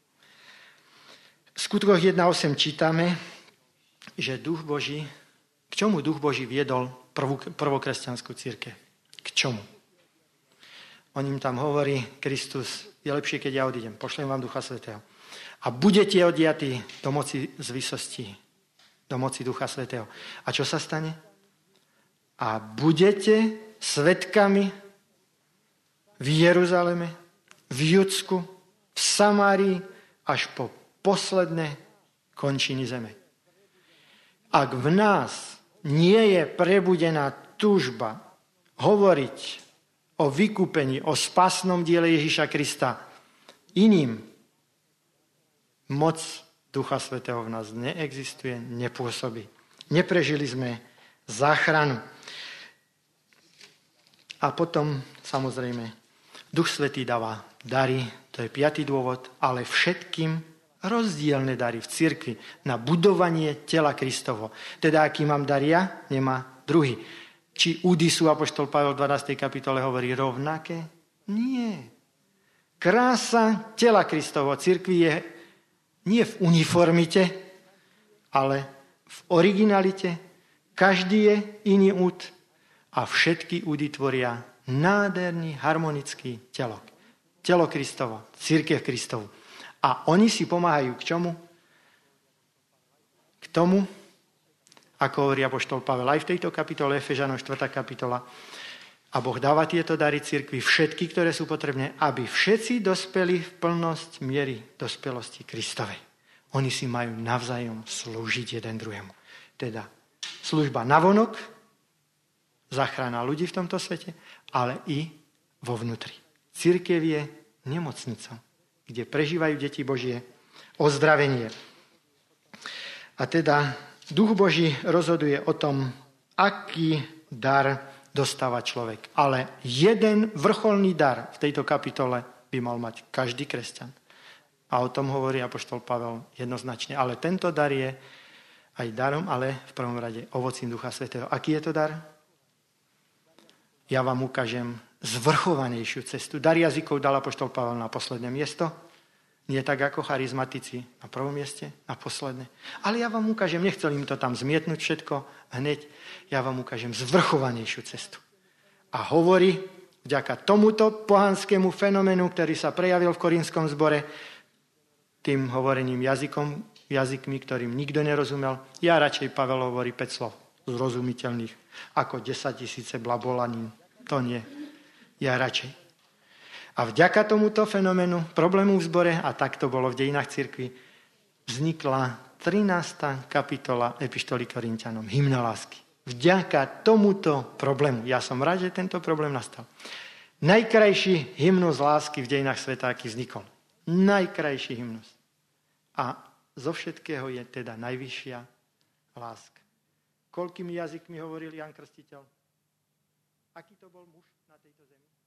V skutkoch jedna osem čítame, že Duch Boží, k čomu Duch Boží viedol prvú, prvokresťanskú cirkev? K čomu? On im tam hovorí, Kristus, je lepšie, keď ja odídem, pošlem vám Ducha Svätého. A budete odjatí do moci z vysosti, do moci Ducha Svätého. A čo sa stane? A budete svedkami v Jeruzaleme, v Judsku, v Samárii, až po posledné končiny zeme. Ak v nás nie je prebudená túžba hovoriť o vykúpení, o spásnom diele Ježiša Krista iným, moc Ducha Svätého v nás neexistuje, nepôsobí. Neprežili sme záchranu. A potom, samozrejme, Duch Svätý dáva dary, to je piatý dôvod, ale všetkým rozdielne dary v cirkvi na budovanie tela Kristovo. Teda, aký mám dar ja, nemá druhý. Či údy sú, apoštol Pavel v dvanástej kapitole hovorí rovnaké? Nie. Krása tela Kristovo cirkvi je nie v uniformite, ale v originalite. Každý je iný úd a všetky údy tvoria nádherný, harmonický telo. Telo Kristovo, cirkev Kristovu. A oni si pomáhajú k čomu? K tomu, ako hovorí apoštol Pavel aj v tejto kapitole, Efežanom štvrtá kapitola. A Boh dáva tieto dary cirkvi, všetky, ktoré sú potrebné, aby všetci dospeli v plnosť miery dospelosti Kristovej. Oni si majú navzájom slúžiť jeden druhému. Teda služba navonok, záchrana ľudí v tomto svete, ale i vo vnútri. Cirkev je nemocnicou, kde prežívajú deti Božie ozdravenie. A teda Duch Boží rozhoduje o tom, aký dar dostáva človek. Ale jeden vrcholný dar v tejto kapitole by mal mať každý kresťan. A o tom hovorí apoštol Pavel jednoznačne. Ale tento dar je aj darom, ale v prvom rade ovocím Ducha Svätého. Aký je to dar? Ja vám ukážem zvrchovanejšiu cestu. Dar jazykov dal apoštol Pavel na posledné miesto. Nie tak ako charizmatici na prvom mieste, na posledné. Ale ja vám ukážem, nechcel im to tam zmietnúť všetko hneď, ja vám ukážem zvrchovanejšiu cestu. A hovorí, vďaka tomuto pohanskému fenoménu, ktorý sa prejavil v Korínskom zbore, tým hovorením jazykom, jazykmi, ktorým nikto nerozumel, ja radšej, Pavel hovorí päť slov zrozumiteľných, ako desať tisíce blabolanín. To nie. Ja radšej. A vďaka tomuto fenoménu, problému v zbore, a tak to bolo v dejinách cirkvi, vznikla trinásta kapitola epištoly Korinťanom, hymna lásky. Vďaka tomuto problému. Ja som rád, že tento problém nastal. Najkrajší hymnus lásky v dejinách svetáky vznikol. Najkrajší hymnus. A zo všetkého je teda najvyššia láska. Koľkými jazykmi hovoril Ján Krstiteľ? Aký to bol muž na tejto zemi?